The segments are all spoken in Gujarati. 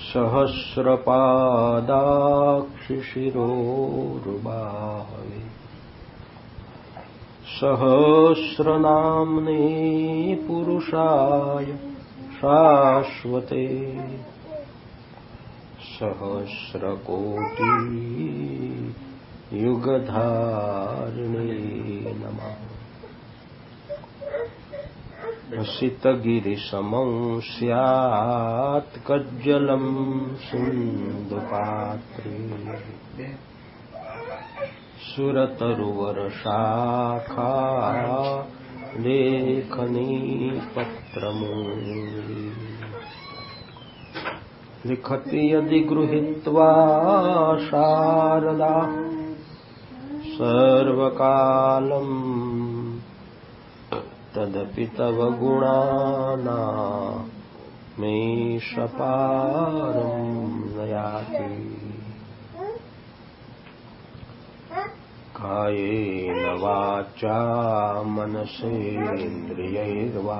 सहस्रपादाक्षिशिरोरुबाहवे सहस्रनाम्ने पुरुषाय शाश्वते सहस्रकोटि युगधारिणे नमः। रसितगिरिसमं स्यात् कज्जलं सिन्धुपात्रे सुरतरुवरशाखा लेखनी पत्रमूली लिखति यदि गृहीत्वा शारदा सर्वकालम् तदपि तव गुणानामीशपारं नयाति। कायेन वाचा मनसेन्द्रियैर्वा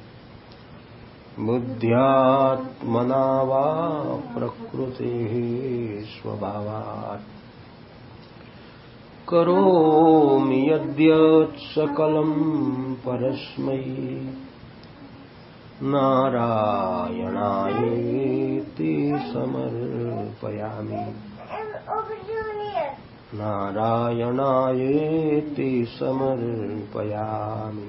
बुद्ध्यात्मना वा प्रकृतिः स्वभावात् करोमि यद्यत् सकलं परस्मै नारायणायेति समर्पयामि नारायणायेति समर्पयामि।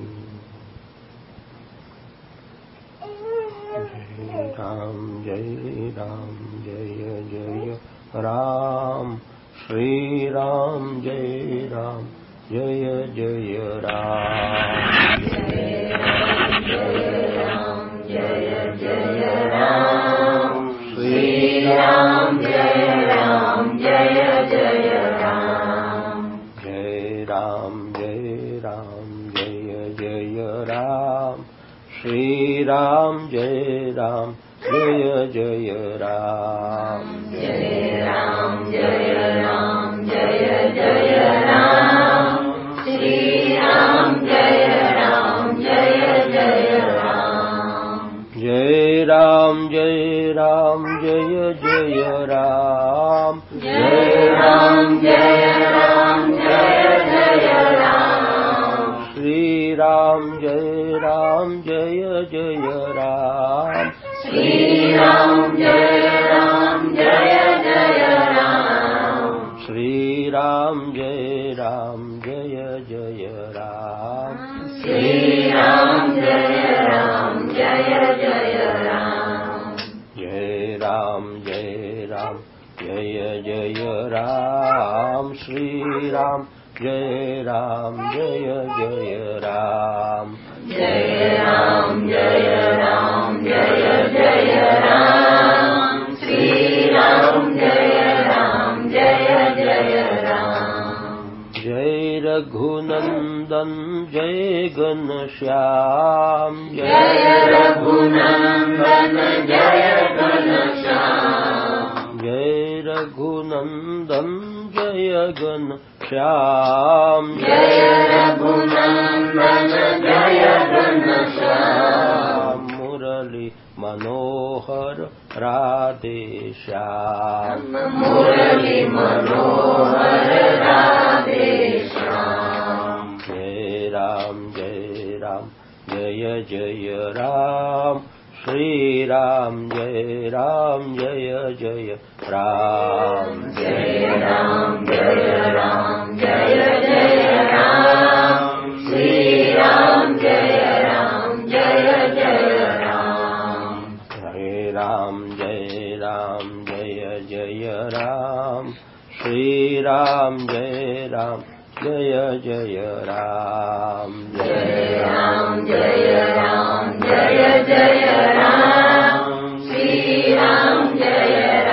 जय राम जय जय राम श्री राम जय जय राम जय राम श्री राम जय जय राम जय राम जय जय राम श्री राम जय जय राम जय राम जय जय राम श्री राम जय जय राम जय राम जय जय राम जय राम जय जय राम श्री राम जय जय राम श्री राम जय जय राम श्री राम जय जय राम श्री राम जय जय राम जय राम जय जय राम श्री राम जय जय राम जय राम जय जय राम श्री राम जय जय राम जय रघुनंदन जय घनश्याम जय रघुनंदन जय घनश्याम जय रघुनंदन जय घनश्याम जय रघुनंदन जय घनश्याम मुरली मनोहर राधे श्याम मुरली मनोहर राधे श्याम जय राम जय जय राम श्री राम जय जय राम जय राम जय जय राम श्री राम जय जय राम हरे राम जय जय राम श्री राम जय जय राम जय राम जय जय राम श्री राम जय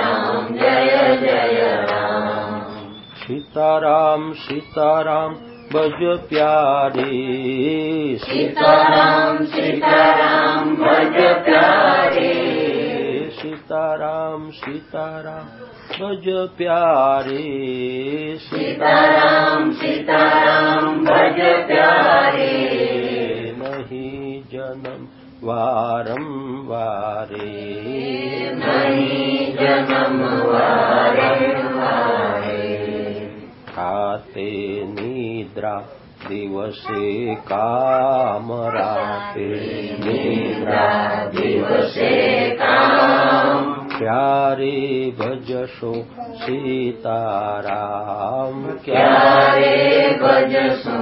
जय राम सीताराम सीताराम भज प्यारे सीताराम सीताराम भज प्यारे सीताराम सीताराम भज प्यारे सीताराम सीताराम भज प्यारे नहीं जन्म वारं वारे नहीं જન્મ વારે વારે. ખાતે નિદ્રા દિવસે કામ, રાતે નિદ્રા દિવસે કામ. ક્યારે ભજશો સીતારામ, ક્યારે ભજશો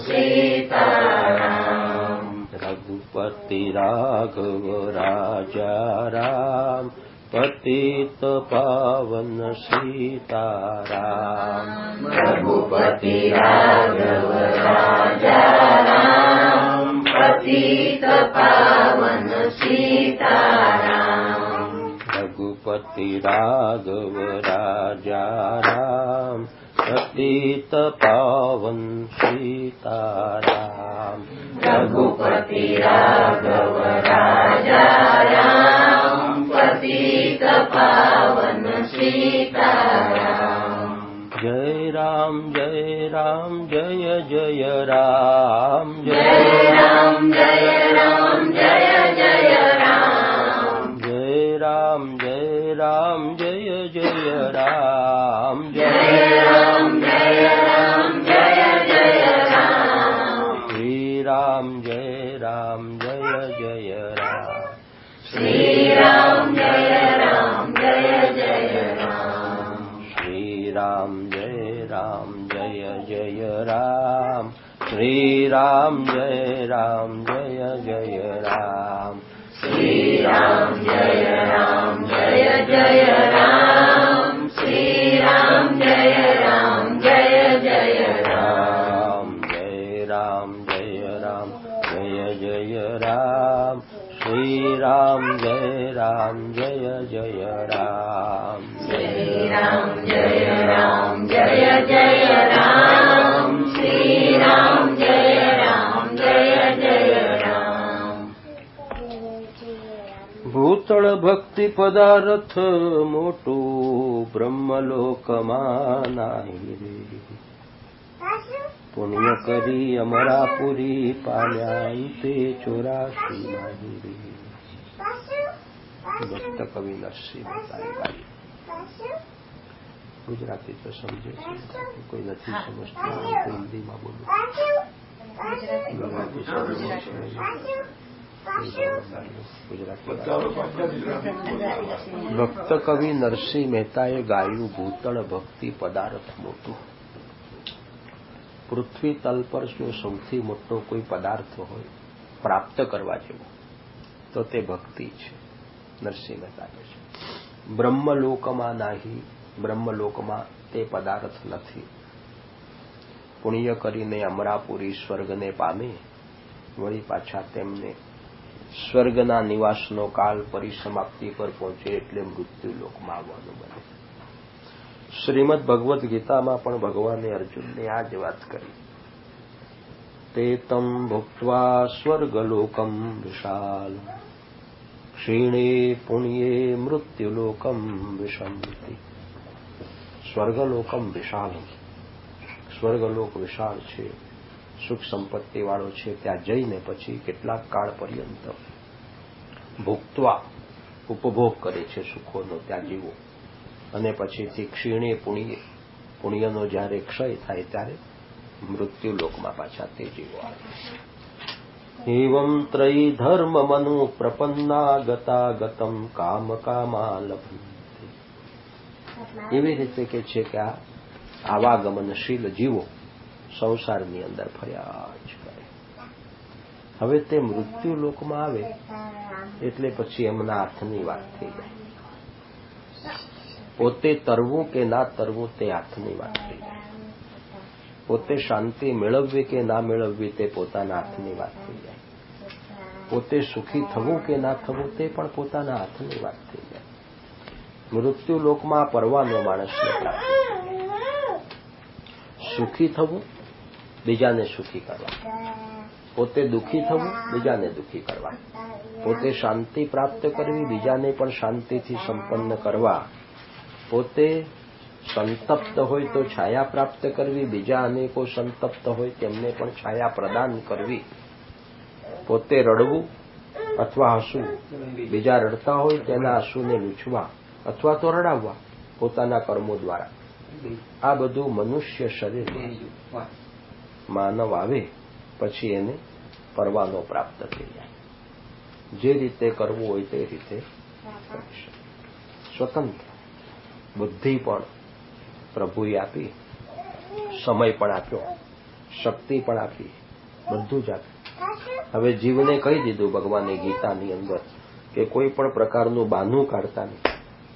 સીતારામ. રઘુપતિ રાઘવ રાજા રામ, પતિત પાવન સીતારામ. રઘુપતિ રાઘવ રાજા રામ, પતિત પાવન સીતારામ. રઘુપતિ રાઘવ રાજા રામ, પતિત પાવન સીતારામ. રઘુપતિ રાઘવ રાજા રામ, પતિત પાવન સીતારામ. જય રામ જય રામ જય જય રામ, જય રામ જય રામ જય જય રામ. જય રામ જય રામ જય જય રામ, જય રામ જય રામ જય જય રામ. શ્રી રામ જય રામ જય જય રામ. શ્રી રામ જય રામ જય જય રામ. શ્રી રામ જય રામ જય જય રામ. શ્રી રામ જય રામ જય જય રામ. શ્રી રામ જય રામ જય જય રામ. શ્રી રામ જય રામ જય જય રામ. જય રામ જય રામ જય જય રામ. શ્રી રામ જય રામ જય જય રામ. શ્રી રામ જય રામ જય જય રામ. શ્રી રામ જય રામ જય જય રામ. ભૂતળ ભક્તિ પદાર્થ મોટું બ્રહ્મલોકમાં નાહી રે. પુણ્ય કરી અમરાપુરી પામ્યા તે 84 નાહી રે. ભક્ત કવિ નરસિંહ મહેતાએ ગાયું. ગુજરાતી તો સમજે છે, કોઈ નથી સમજતું તો હિન્દીમાં બોલું. ગુજરાતી સમજે છે, ભક્ત કવિ નરસિંહ મહેતાએ ગાયું. ભૂતળ ભક્તિ પદાર્થ મોટું. પૃથ્વી તલ પર જો સૌથી મોટો કોઈ પદાર્થ હોય પ્રાપ્ત કરવા જેવો તો તે ભક્તિ છે. નરસિંહ મહેતા કહે છે બ્રહ્મલોકમાં નાહી, બ્રહ્મલોકમાં તે પદાર્થ નથી. પુણ્ય કરીને અમરાપુરી સ્વર્ગને પામે, વળી પાછા તેમને સ્વર્ગના નિવાસનો કાળ પરિસમાપ્તિ પર પહોંચે એટલે મૃત્યુલોકમાં આવવાનું બને. શ્રીમદ ભગવદ્ ગીતામાં પણ ભગવાને અર્જુનને આ જ વાત કરી. તે તમ ભુક્ત્વા સ્વર્ગલોકમ વિશાલ, ક્ષીણે પુણ્યે મૃત્યુલોકમ વિશંતિ. સ્વર્ગલોકમ વિશાલ, સ્વર્ગલોક વિશાળ છે, સુખ સંપત્તિ વાળો છે. ત્યાં જઈને પછી કેટલાક કાળ પર્યંત ભુક્ત્વા ઉપભોગ કરે છે સુખોનો, ત્યાં જીવો. અને પછીથી ક્ષીણે પુણ્ય, પુણ્યનો જ્યારે ક્ષય થાય ત્યારે મૃત્યુલોકમાં પાછા તે જીવો આવે. એવં ત્રયી ધર્મ મનુ પ્રપન્ના ગતા ગતમ કામ કામા લભંતે. એવી રીતે કે છે કે આ આવાગમનશીલ જીવો સંસારની અંદર ફર્યા જ કરે. હવે તે મૃત્યુલોકમાં આવે એટલે પછી એમના હાથની વાત થઈ જાય. પોતે તરવું કે ના તરવું તે હાથની વાત થઈ જાય. પોતે શાંતિ મેળવવી કે ના મેળવવી તે પોતાના હાથની વાત થઈ જાય. પોતે સુખી થવું કે ના થવું તે પણ પોતાના હાથની વાત થઈ જાય. મૃત્યુલોકમાં પરવાનો માણસને પ્રાપ્ત થઈ જાય. સુખી થવું, બીજાને સુખી કરવા. પોતે દુઃખી થવું, બીજાને દુઃખી કરવા. પોતે શાંતિ પ્રાપ્ત કરવી, બીજાને પણ શાંતિથી સંપન્ન કરવા. પોતે સંતપ્ત હોય તો છાયા પ્રાપ્ત કરવી, બીજા અનેકો સંતપ્ત હોય તેમને પણ છાયા પ્રદાન કરવી. પોતે રડવું અથવા હસવું, બીજા રડતા હોય તેના આંસુને લૂછવા. અથવા તો રડાવવા પોતાના કર્મો દ્વારા. આ બધું મનુષ્ય શરીર માનવ આવે પછી એને પરવાનો પ્રાપ્ત થઈ જાય. જે રીતે કરવું હોય તે રીતે કરી શકે. સ્વતંત્ર બુદ્ધિ પણ પ્રભુએ આપી, સમય પણ આપ્યો, શક્તિ પણ આપી, બધું જ આપ્યું. હવે જીવને કહી દીધું ભગવાને ગીતાની અંદર કે કોઈ પણ પ્રકારનું બહાનું કાઢતા નહીં.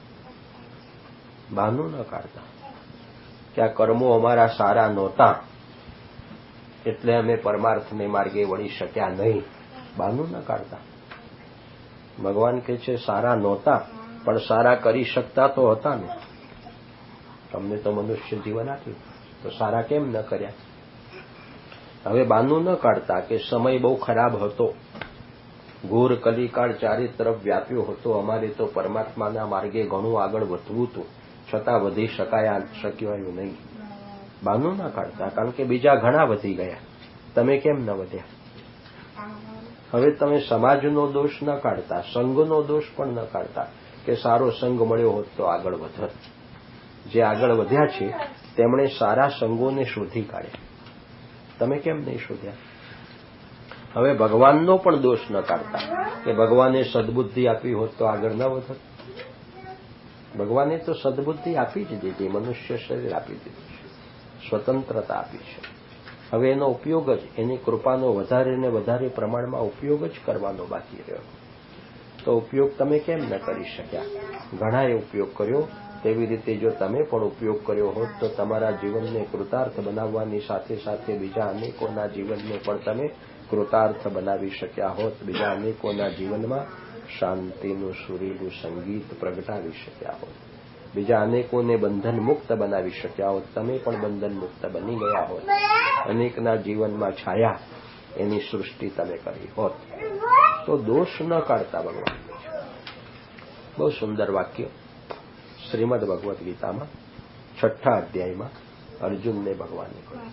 બહાનું ન કાઢતા કે આ કર્મો અમારા સારા નહોતા એટલે અમે પરમાર્થને માર્ગે વળી શક્યા નહીં. બહાનું ન કાઢતા. ભગવાન કહે છે સારા નહોતા પણ સારા કરી શકતા તો હતા ને. તમને તો મનુષ્ય જીવન આપ્યું તો સારા કેમ ન કર્યા? હવે બહાનું ન કાઢતા કે સમય બહુ ખરાબ હતો, ઘોર કલિકાળ ચારે તરફ વ્યાપ્યો હતો, અમારે તો પરમાત્માના માર્ગે ઘણું આગળ વધવું હતું છતાં વધી શક્યું નહીં. બહાનું ન કાઢતા કારણ કે બીજા ઘણા વધી ગયા, તમે કેમ ન વધ્યા? હવે તમે સમાજનો દોષ ન કાઢતા, સંઘનો દોષ પણ ન કાઢતા કે સારો સંઘ મળ્યો હોત તો આગળ વધત. જે આગળ વધ્યા છે તેમણે સારા સંઘોને શોધી કાઢ્યા, તમે કેમ નહીં શોધ્યા? હવે ભગવાનનો પણ દોષ ન કાઢતા કે ભગવાને સદબુદ્ધિ આપી હોત તો આગળ ન વધત. ભગવાને તો સદબુદ્ધિ આપી જ દીધી, મનુષ્ય શરીર આપી દીધું છે, સ્વતંત્રતા આપી છે. હવે એનો ઉપયોગ જ, એની કૃપાનો વધારે ને વધારે પ્રમાણમાં ઉપયોગ જ કરવાનો બાકી રહ્યો. તો ઉપયોગ તમે કેમ ન કરી શક્યા? ઘણાએ ઉપયોગ કર્યો. તેવી રીતે જો તમે પણ ઉપયોગ કર્યો હોત તો તમારા જીવનને કૃતાર્થ બનાવવાની સાથે સાથે બીજા અનેકોના જીવનને પણ તમે કૃતાર્થ બનાવી શક્યા હોત. બીજા અનેકોના જીવનમાં શાંતિનું સુરીલું સંગીત પ્રગટાવી શક્યા હોત. બીજા અનેકોને બંધન મુક્ત બનાવી શક્યા હોત. તમે પણ બંધન મુક્ત બની ગયા હોત. અનેકના જીવનમાં છાયા એની સૃષ્ટિ તમે કરી હોત. તો દોષ ન કાઢતા ભગવાન. બહુ સુંદર વાક્ય શ્રીમદ ભગવદ્ ગીતામાં 6ઠ્ઠા અધ્યાયમાં અર્જુનને ભગવાને કહ્યું,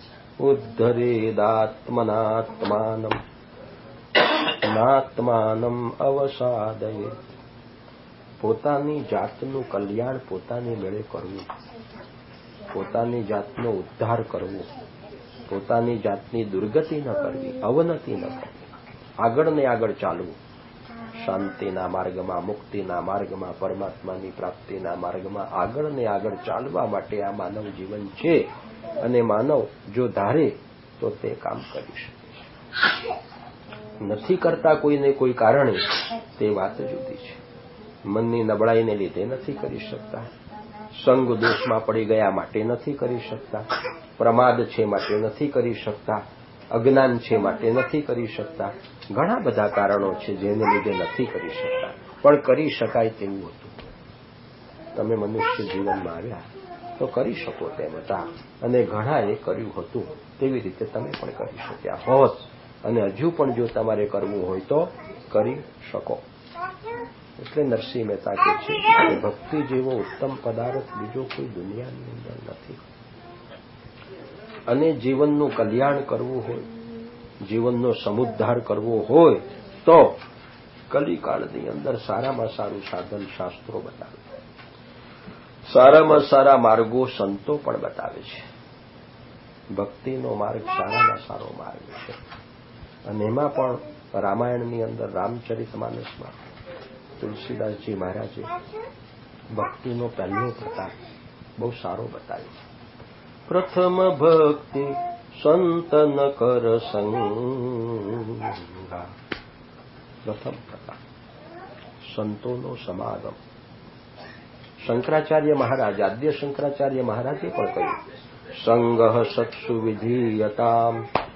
ઉદ્ધરેદાત્મનાત્માનમ નાત્માનમ અવસાદયે. પોતાની જાતનું કલ્યાણ પોતાની મેળે કરવું, પોતાની જાતનો ઉદ્ધાર કરવો, પોતાની જાતની દુર્ગતિ ન કરવી, અવનતિ ન કરવી, આગળ ને આગળ ચાલવું. શાંતિના માર્ગમાં, મુક્તિના માર્ગમાં, પરમાત્માની પ્રાપ્તિના માર્ગમાં આગળ ને આગળ ચાલવા માટે આ માનવ જીવન છે. અને માનવ જો ધારે તો તે કામ કરી શકે છે. નથી કરતા કોઈને કોઈ કારણે તે વાત જુદી છે. મનની નબળાઈને લીધે નથી કરી શકતા, સંગ દોષમાં પડી ગયા માટે નથી કરી શકતા, પ્રમાદ છે માટે નથી કરી શકતા, અજ્ઞાન છે માટે નથી કરી શકતા. ઘણા બધા કારણો છે જેને લીધે નથી કરી શકતા, પણ કરી શકાય તેવું હતું. તમે મનુષ્ય જીવનમાં આવ્યા તો કરી શકો તેમ હતા, અને ઘણાએ કર્યું હતું. તેવી રીતે તમે પણ કરી શક્યા હોત, અને હજુ પણ જો તમારે કરવું હોય તો કરી શકો. એટલે નરસિંહ મહેતા કહે છે કે ભક્તિ જેવો ઉત્તમ પદાર્થ બીજો કોઈ દુનિયાની અંદર નથી. અને જીવનનું કલ્યાણ કરવું હોય, જીવનનો સમુદ્ધાર કરવો હોય તો કલિકાળની અંદર સારામાં સારું સાધન શાસ્ત્રો બતાવે, સારામાં સારા માર્ગો સંતો પણ બતાવે છે. ભક્તિનો માર્ગ સારામાં સારો માર્ગ છે. અને એમાં પણ રામાયણની અંદર રામચરિતમાનસમાં તુલસીદાસજી મહારાજે ભક્તિનો પહેલો પ્રકાર બહુ સારો બતાવ્યો. પ્રથમ ભક્તિ સંતન કર સંગા. પ્રથમ પ્રકાર સંતોનો સમાગમ. શંકરાચાર્ય મહારાજ, આદ્ય શંકરાચાર્ય મહારાજે પણ કહ્યું, સંગઃ સત્સુ વિધીયતામ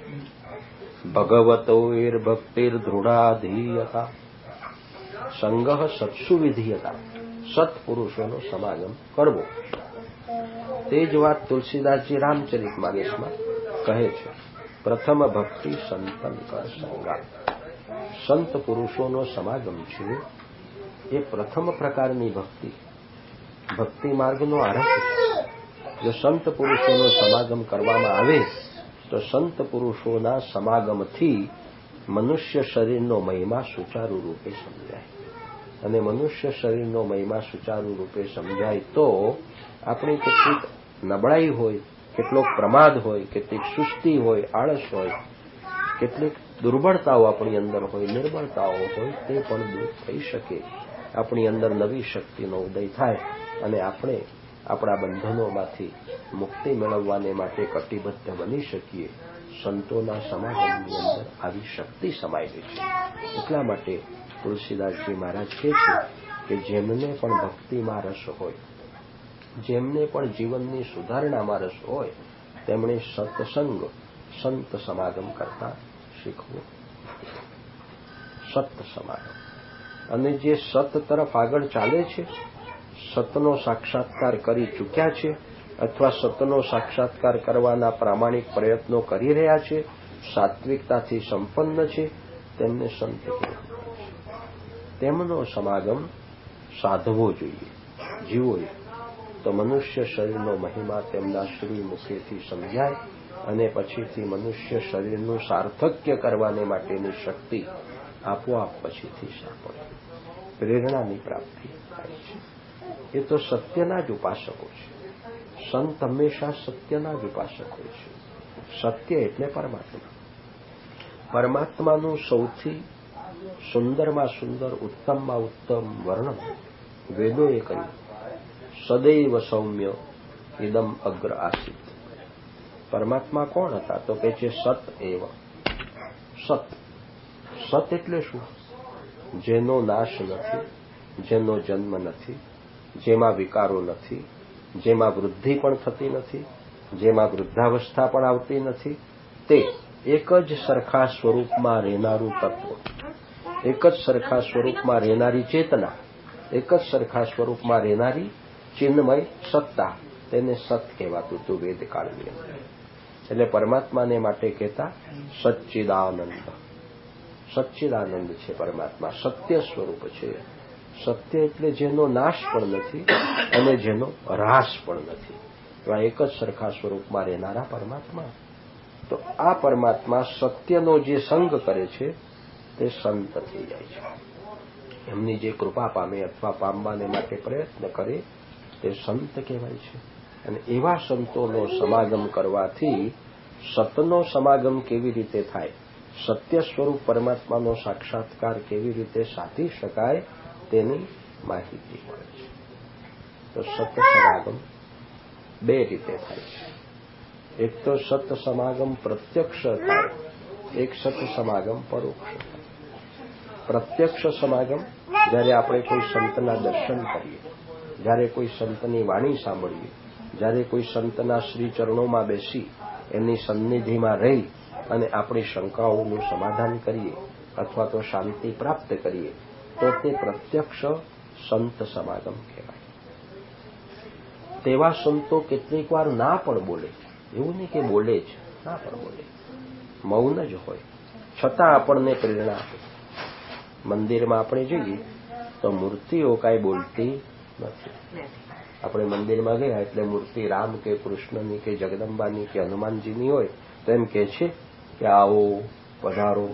ભગવતોર ભક્તિર દૃઢાધીયતા. સંગઃ સત્સુ વિધીયતા, સત્પુરુષોનો સમાગમ કરવો. તે જ વાત તુલસીદાસજી રામચરિતમાનસમાં કહે છે. પ્રથમ ભક્તિ સંતન કર સંગા. સંત પુરુષોનો સમાગમ છે એ પ્રથમ પ્રકારની ભક્તિ, ભક્તિ માર્ગનો આરંભ છે. જો સંત પુરુષોનો સમાગમ કરવામાં આવે તો સંત પુરુષોના સમાગમથી મનુષ્ય શરીરનો મહિમા સુચારુ રૂપે સમજાય. અને મનુષ્ય શરીરનો મહિમા સુચારુ રૂપે સમજાય તો આપણી કેટલીક નબળાઈ હોય, કેટલોક પ્રમાદ હોય, કેટલીક સુસ્તી હોય, આળસ હોય, કેટલીક દુર્બળતાઓ આપણી અંદર હોય, નિર્બળતાઓ હોય, તે પણ દૂર થઈ શકે. આપણી અંદર નવી શક્તિનો ઉદય થાય અને આપણે આપણા બંધનોમાંથી મુક્તિ મેળવવાને માટે કટિબદ્ધ બની શકીએ. સંતોના સમાગમની અંદર આવી શક્તિ સમાયેલી છે. એટલા માટે તુલસીદાસજી મહારાજ કહે છે કે જેમને પણ ભક્તિમાં રસ હોય, જેમને પણ જીવનની સુધારણામાં રસ હોય, તેમણે સત્સંગ, સંત સમાગમ કરતા શીખવું. સત સમાગમ. અને જે સત તરફ આગળ ચાલે છે, સતનો સાક્ષાત્કાર કરી ચૂક્યા છે અથવા સતનો સાક્ષાત્કાર કરવાના પ્રામાણિક પ્રયત્નો કરી રહ્યા છે, સાત્વિકતાથી સંપન્ન છે, તેમને સંત કહેવાય. તેમનો સમાગમ સાધવો જોઈએ, જીવો. તો મનુષ્ય શરીરનો મહિમા તેમના શ્રી મુખેથી સમજાય અને પછીથી મનુષ્ય શરીરનું સાર્થક્ય કરવાને માટેની શક્તિ આપોઆપ પછીથી સાંપડે. પ્રેરણાની પ્રાપ્તિ થાય છે. એ તો સત્યના જ ઉપાસકો છે. સંત હંમેશા સત્યના જ ઉપાસકો છે. સત્ય એટલે પરમાત્મા. પરમાત્માનું સૌથી સુંદરમાં સુંદર, ઉત્તમમાં ઉત્તમ વર્ણન વેદોએ કર્યું. સદૈવ સૌમ્ય ઇદમ અગ્ર આસિત. પરમાત્મા કોણ હતા? તો કે છે સત એવ. સત. સત એટલે શું? જેનો નાશ નથી, જેનો જન્મ નથી, જેમાં વિકારો નથી, જેમાં વૃદ્ધિ પણ થતી નથી, જેમાં વૃદ્ધાવસ્થા પણ આવતી નથી, તે એક જ સરખા સ્વરૂપમાં રહેનારું તત્વ, એક જ સરખા સ્વરૂપમાં રહેનારી ચેતના, એક જ સરખા સ્વરૂપમાં રહેનારી ચિન્મય સત્તા, તેને સત કહેવાતું હતું વેદકાળની અંદર. એટલે પરમાત્માને માટે કહેતા સચ્ચિદાનંદ. સચ્ચિદાનંદ છે પરમાત્મા, સત્ય સ્વરૂપ છે. સત્ય એટલે જેનો નાશ પણ નથી અને જેનો હ્રાસ પણ નથી, એવા એક જ સરખા સ્વરૂપમાં રહેનારા પરમાત્મા. તો આ પરમાત્મા સત્યનો જે સંગ કરે છે તે સંત થઈ જાય છે. એમની જે કૃપા પામે અથવા પામવાને માટે પ્રયત્ન કરે તે સંત કહેવાય છે. અને એવા સંતોનો સમાગમ કરવાથી સતનો સમાગમ કેવી રીતે થાય, સત્ય સ્વરૂપ પરમાત્માનો સાક્ષાત્કાર કેવી રીતે સાધી શકાય તેની માહિતી મળે છે. તો સત સમાગમ બે રીતે થાય છે. એક તો સત સમાગમ પ્રત્યક્ષ થાય, એક સત સમાગમ પરોક્ષ થાય. પ્રત્યક્ષ સમાગમ જ્યારે આપણે કોઈ સંતના દર્શન કરીએ, જ્યારે કોઈ સંતની વાણી સાંભળીએ, જ્યારે કોઈ સંતના શ્રી ચરણોમાં બેસી એમની સન્નિધિમાં રહી અને આપણી શંકાઓનું સમાધાન કરીએ અથવા તો શાંતિ પ્રાપ્ત કરીએ તો તે પ્રત્યક્ષ સંત સમાગમ કહેવાય. તેવા સંતો કેટલીક વાર ના પણ બોલે, એવું નહીં કે બોલે જ, ના પણ બોલે, મૌન જ હોય, છતાં આપણને પ્રેરણા આપે. મંદિરમાં આપણે જઈએ તો મૂર્તિઓ કાંઈ બોલતી નથી. આપણે મંદિરમાં ગયા એટલે મૂર્તિ રામ કે કૃષ્ણની કે જગદંબાની કે હનુમાનજીની હોય તો એમ કહે છે કે આવો, પધારો.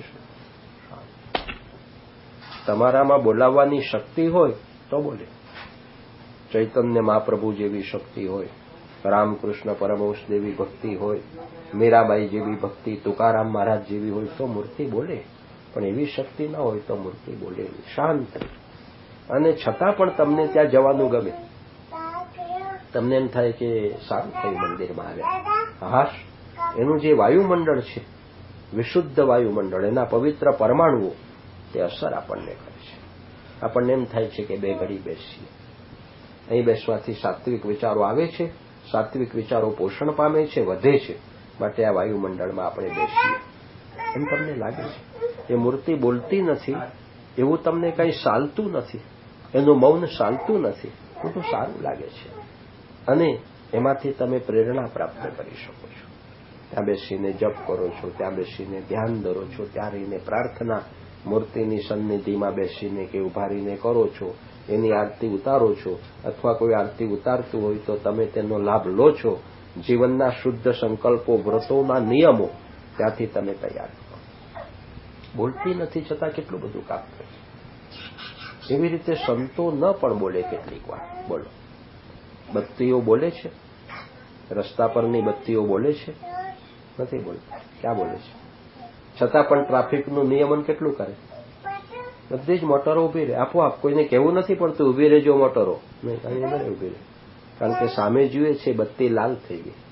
તમારામાં બોલાવવાની શક્તિ હોય તો બોલે. ચૈતન્ય મહાપ્રભુ જેવી શક્તિ હોય, રામકૃષ્ણ પરમહંસ જેવી ભક્તિ હોય, મીરાબાઈ જેવી ભક્તિ, તુકારામ મહારાજ જેવી હોય તો મૂર્તિ બોલે. પણ એવી શક્તિ ના હોય તો મૂર્તિ બોલે નહીં, શાંત. અને છતાં પણ તમને ત્યાં જવાનું ગમે. તમને એમ થાય કે સારું થયું મંદિરમાં આવ્યા. હાશ, એનું જે વાયુમંડળ છે, વિશુદ્ધ વાયુમંડળ, એના પવિત્ર પરમાણુઓ, તે અસર આપણને કરે છે. આપણને એમ થાય છે કે બે ઘડી બેસીએ. અહીં બેસવાથી સાત્વિક વિચારો આવે છે, સાત્વિક વિચારો પોષણ પામે છે, વધે છે, માટે આ વાયુમંડળમાં આપણે બેસીએ. એમ તમને લાગે છે. એ મૂર્તિ બોલતી નથી એવું તમને કંઈ ચાલતું નથી, એનું મૌન ચાલતું નથી, બધું સારું લાગે છે. અને એમાંથી તમે પ્રેરણા પ્રાપ્ત કરી શકો છો. ત્યાં બેસીને જપ કરો છો, ત્યાં બેસીને ધ્યાન ધરો છો, ત્યાં રહીને પ્રાર્થના મૂર્તિની સન્નિધિમાં બેસીને કે ઉભા રહીને કરો છો, એની આરતી ઉતારો છો, અથવા કોઈ આરતી ઉતારતું હોય તો તમે તેનો લાભ લો છો. જીવનના શુદ્ધ સંકલ્પો, વ્રતોના નિયમો ત્યાંથી તમે તૈયાર કરો. બોલતી નથી છતાં કેટલું બધું કામ કરે. એવી રીતે સંતો ન પણ બોલે કેટલીક વાર. બોલો, બત્તીઓ બોલે છે? રસ્તા પરની બત્તીઓ બોલે છે? નથી બોલતી. ક્યાં બોલે છે? છતાં પણ ટ્રાફિકનું નિયમન કેટલું કરે? બધી જ મોટરો ઉભી રહે આપોઆપ. કોઈને કહેવું નથી પડતું ઉભી રહેજો મોટરો, નહીં, અહીં નહીં ઉભી રહે, કારણ કે સામે જુએ છે બત્તી લાલ થઈ ગઈ.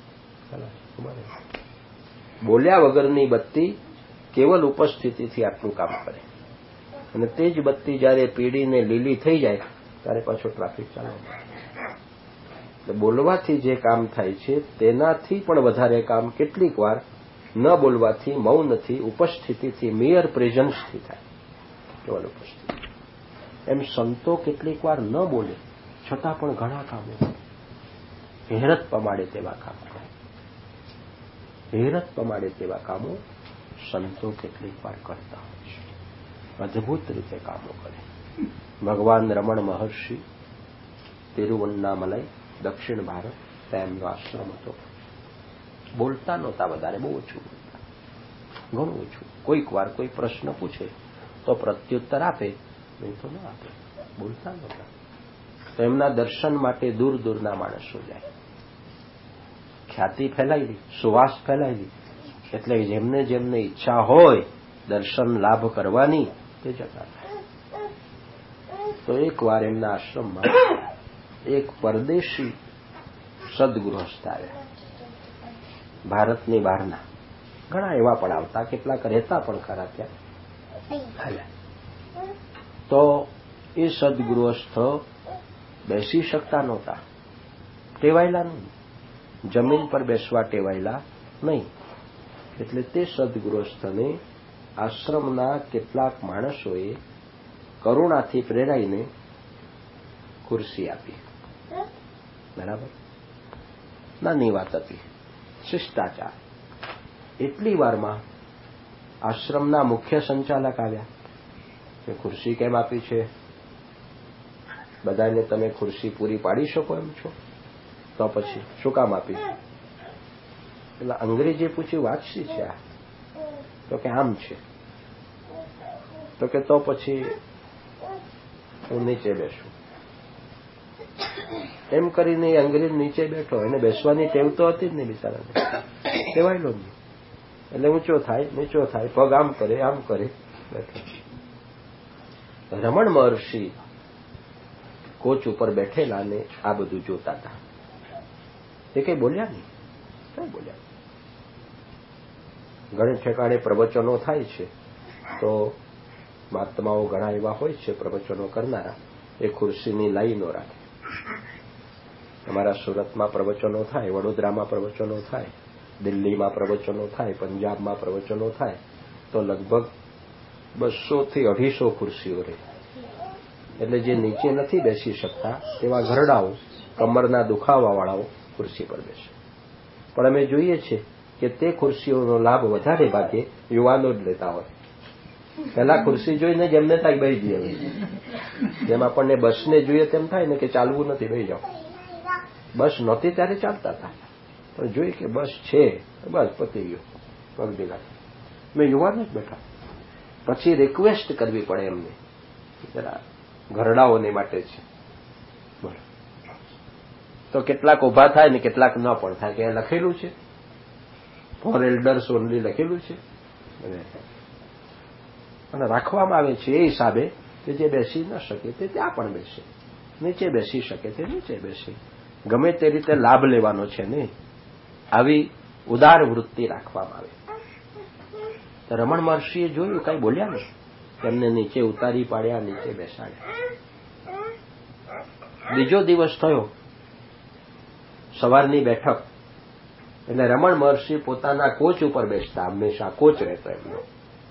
બોલ્યા વગરની બત્તી કેવલ ઉપસ્થિતિથી આટલું કામ કરે, અને તે જ બત્તી જયારે પીળીને લીલી થઈ જાય ત્યારે પાછો ટ્રાફિક ચાલુ. એટલે બોલવાથી જે કામ થાય છે તેનાથી પણ વધારે કામ કેટલીક વાર ન બોલવાથી, મૌનથી, ઉપસ્થિતિથી, મિયર પ્રેઝન્સથી થાય. કેવલ ઉપસ્થિતિ. એમ સંતો કેટલીક વાર ન બોલે છતાં પણ ઘણા કામો, હેરત પમાડે તેવા કામ કરે. હેરત પમાડે તેવા કામો સંતો કેટલીક વાર કરતા હોય છે. અદભુત રીતે કામો કરે. ભગવાન રમણ મહર્ષિ તિરુવન્નામલાઈ, દક્ષિણ ભારત, તેમનો આશ્રમ હતો. બોલતા નહોતા વધારે, બહુ ઓછું બોલતા, ઘણું ઓછું. કોઈક વાર કોઈ પ્રશ્ન પૂછે તો પ્રત્યુત્તર આપે, નહીં તો ન આપે. બોલતા નહોતા. તો એમના દર્શન માટે દૂર દૂરના માણસો જાય. ખ્યાતિ ફેલાયેલી, સુવાસ ફેલાયેલી, એટલે જેમને જેમને ઈચ્છા હોય દર્શન લાભ કરવાની તે જતા થાય. તો એક વાર એમના આશ્રમમાં એક પરદેશી સદગૃહસ્થ આવ્યા, ભારતની બહારના. ઘણા એવા પણ આવતા, કેટલાક રહેતા પણ ખરા ત્યાં. તો એ સદગૃહસ્થ બેસી શકતા નહોતા, ટેવાયેલા નહીં, જમીન પર બેસવા ટેવાયેલા નહીં. એટલે તે સદગૃહસ્થને આશ્રમના કેટલાક માણસોએ કરુણાથી પ્રેરાઈને ખુરશી આપી. બરાબર, નાની વાત હતી, શિષ્ટાચાર. એટલી વારમાં આશ્રમના મુખ્ય સંચાલક આવ્યા કે ખુરશી કેમ આપી છે? બધાને તમે ખુરશી પૂરી પાડી શકો એમ છો? તો પછી શું કામ આપી? એટલે અંગ્રેજી પૂછ્યું, વાત શી છે આ? તો કે આમ છે. તો કે તો પછી હું નીચે બેસું. એમ કરીને અંગ્રેજ નીચે બેઠો. એને બેસવાની ટેવ તો હતી જ નહીં બિચારાને, ટેવાયેલો જ નહીં. એટલે ઊંચો થાય, નીચો થાય, પગ આમ કરે, આમ કરે, બેઠો. રમણ મહર્ષિ કોચ ઉપર બેઠેલા ને આ બધું જોતા હતા. એ કઈ બોલ્યા નહીં, કઈ બોલ્યા. ઘણે ઠેકાણે પ્રવચનો થાય છે તો મહાત્માઓ ઘણા એવા હોય છે પ્રવચનો કરનારા, એ ખુરશીની લાઈનો રાખે. અમારા સુરતમાં પ્રવચનો થાય, વડોદરામાં પ્રવચનો થાય, દિલ્હીમાં પ્રવચનો થાય, પંજાબમાં પ્રવચનો થાય, તો લગભગ 200 થી 250 ખુરશીઓ રહે. એટલે જે નીચે નથી બેસી શકતા તેવા ઘરડાઓ, કમરના દુખાવાવાળાઓ ખુરશી પર બેસે. પણ અમે જોઈએ છીએ કે તે ખુરશીઓનો લાભ વધારે ભાગે યુવાનો જ લેતા હોય. પહેલા ખુરશી જોઈને જ એમને થાય બેસી જઈએ. જેમ આપણને બસને જોઈએ તેમ થાય ને કે ચાલવું નથી, બેસી જાઓ. બસ નહોતી ત્યારે ચાલતા હતા, પણ જોઈ કે બસ છે, બસ પતી ગયો, પગ ભેગા. મેં યુવાનો જ બેઠા. પછી રિક્વેસ્ટ કરવી પડે એમને, જરા ઘરડાઓને માટે છે. બોલો, તો કેટલાક ઉભા થાય ને કેટલાક ન પણ થાય. કે લખેલું છે ફોર એલ્ડર્સ ઓનલી લખેલું છે, અને રાખવામાં આવે છે એ હિસાબે કે જે બેસી ન શકે તે ત્યાં પણ બેસે, નીચે બેસી શકે તે નીચે બેસે. ગમે તે રીતે લાભ લેવાનો છે ને, આવી ઉદાર વૃત્તિ રાખવામાં આવે. તો રમણ મહર્ષિએ જોયું, કઈ બોલ્યા નહીં. તેમને નીચે ઉતારી પાડ્યા, નીચે બેસાડ્યા. બીજો દિવસ થયો, સવારની બેઠક. એટલે રમણ મહર્ષિ પોતાના કોચ ઉપર બેસતા, હંમેશા કોચ રહેતો એમનો.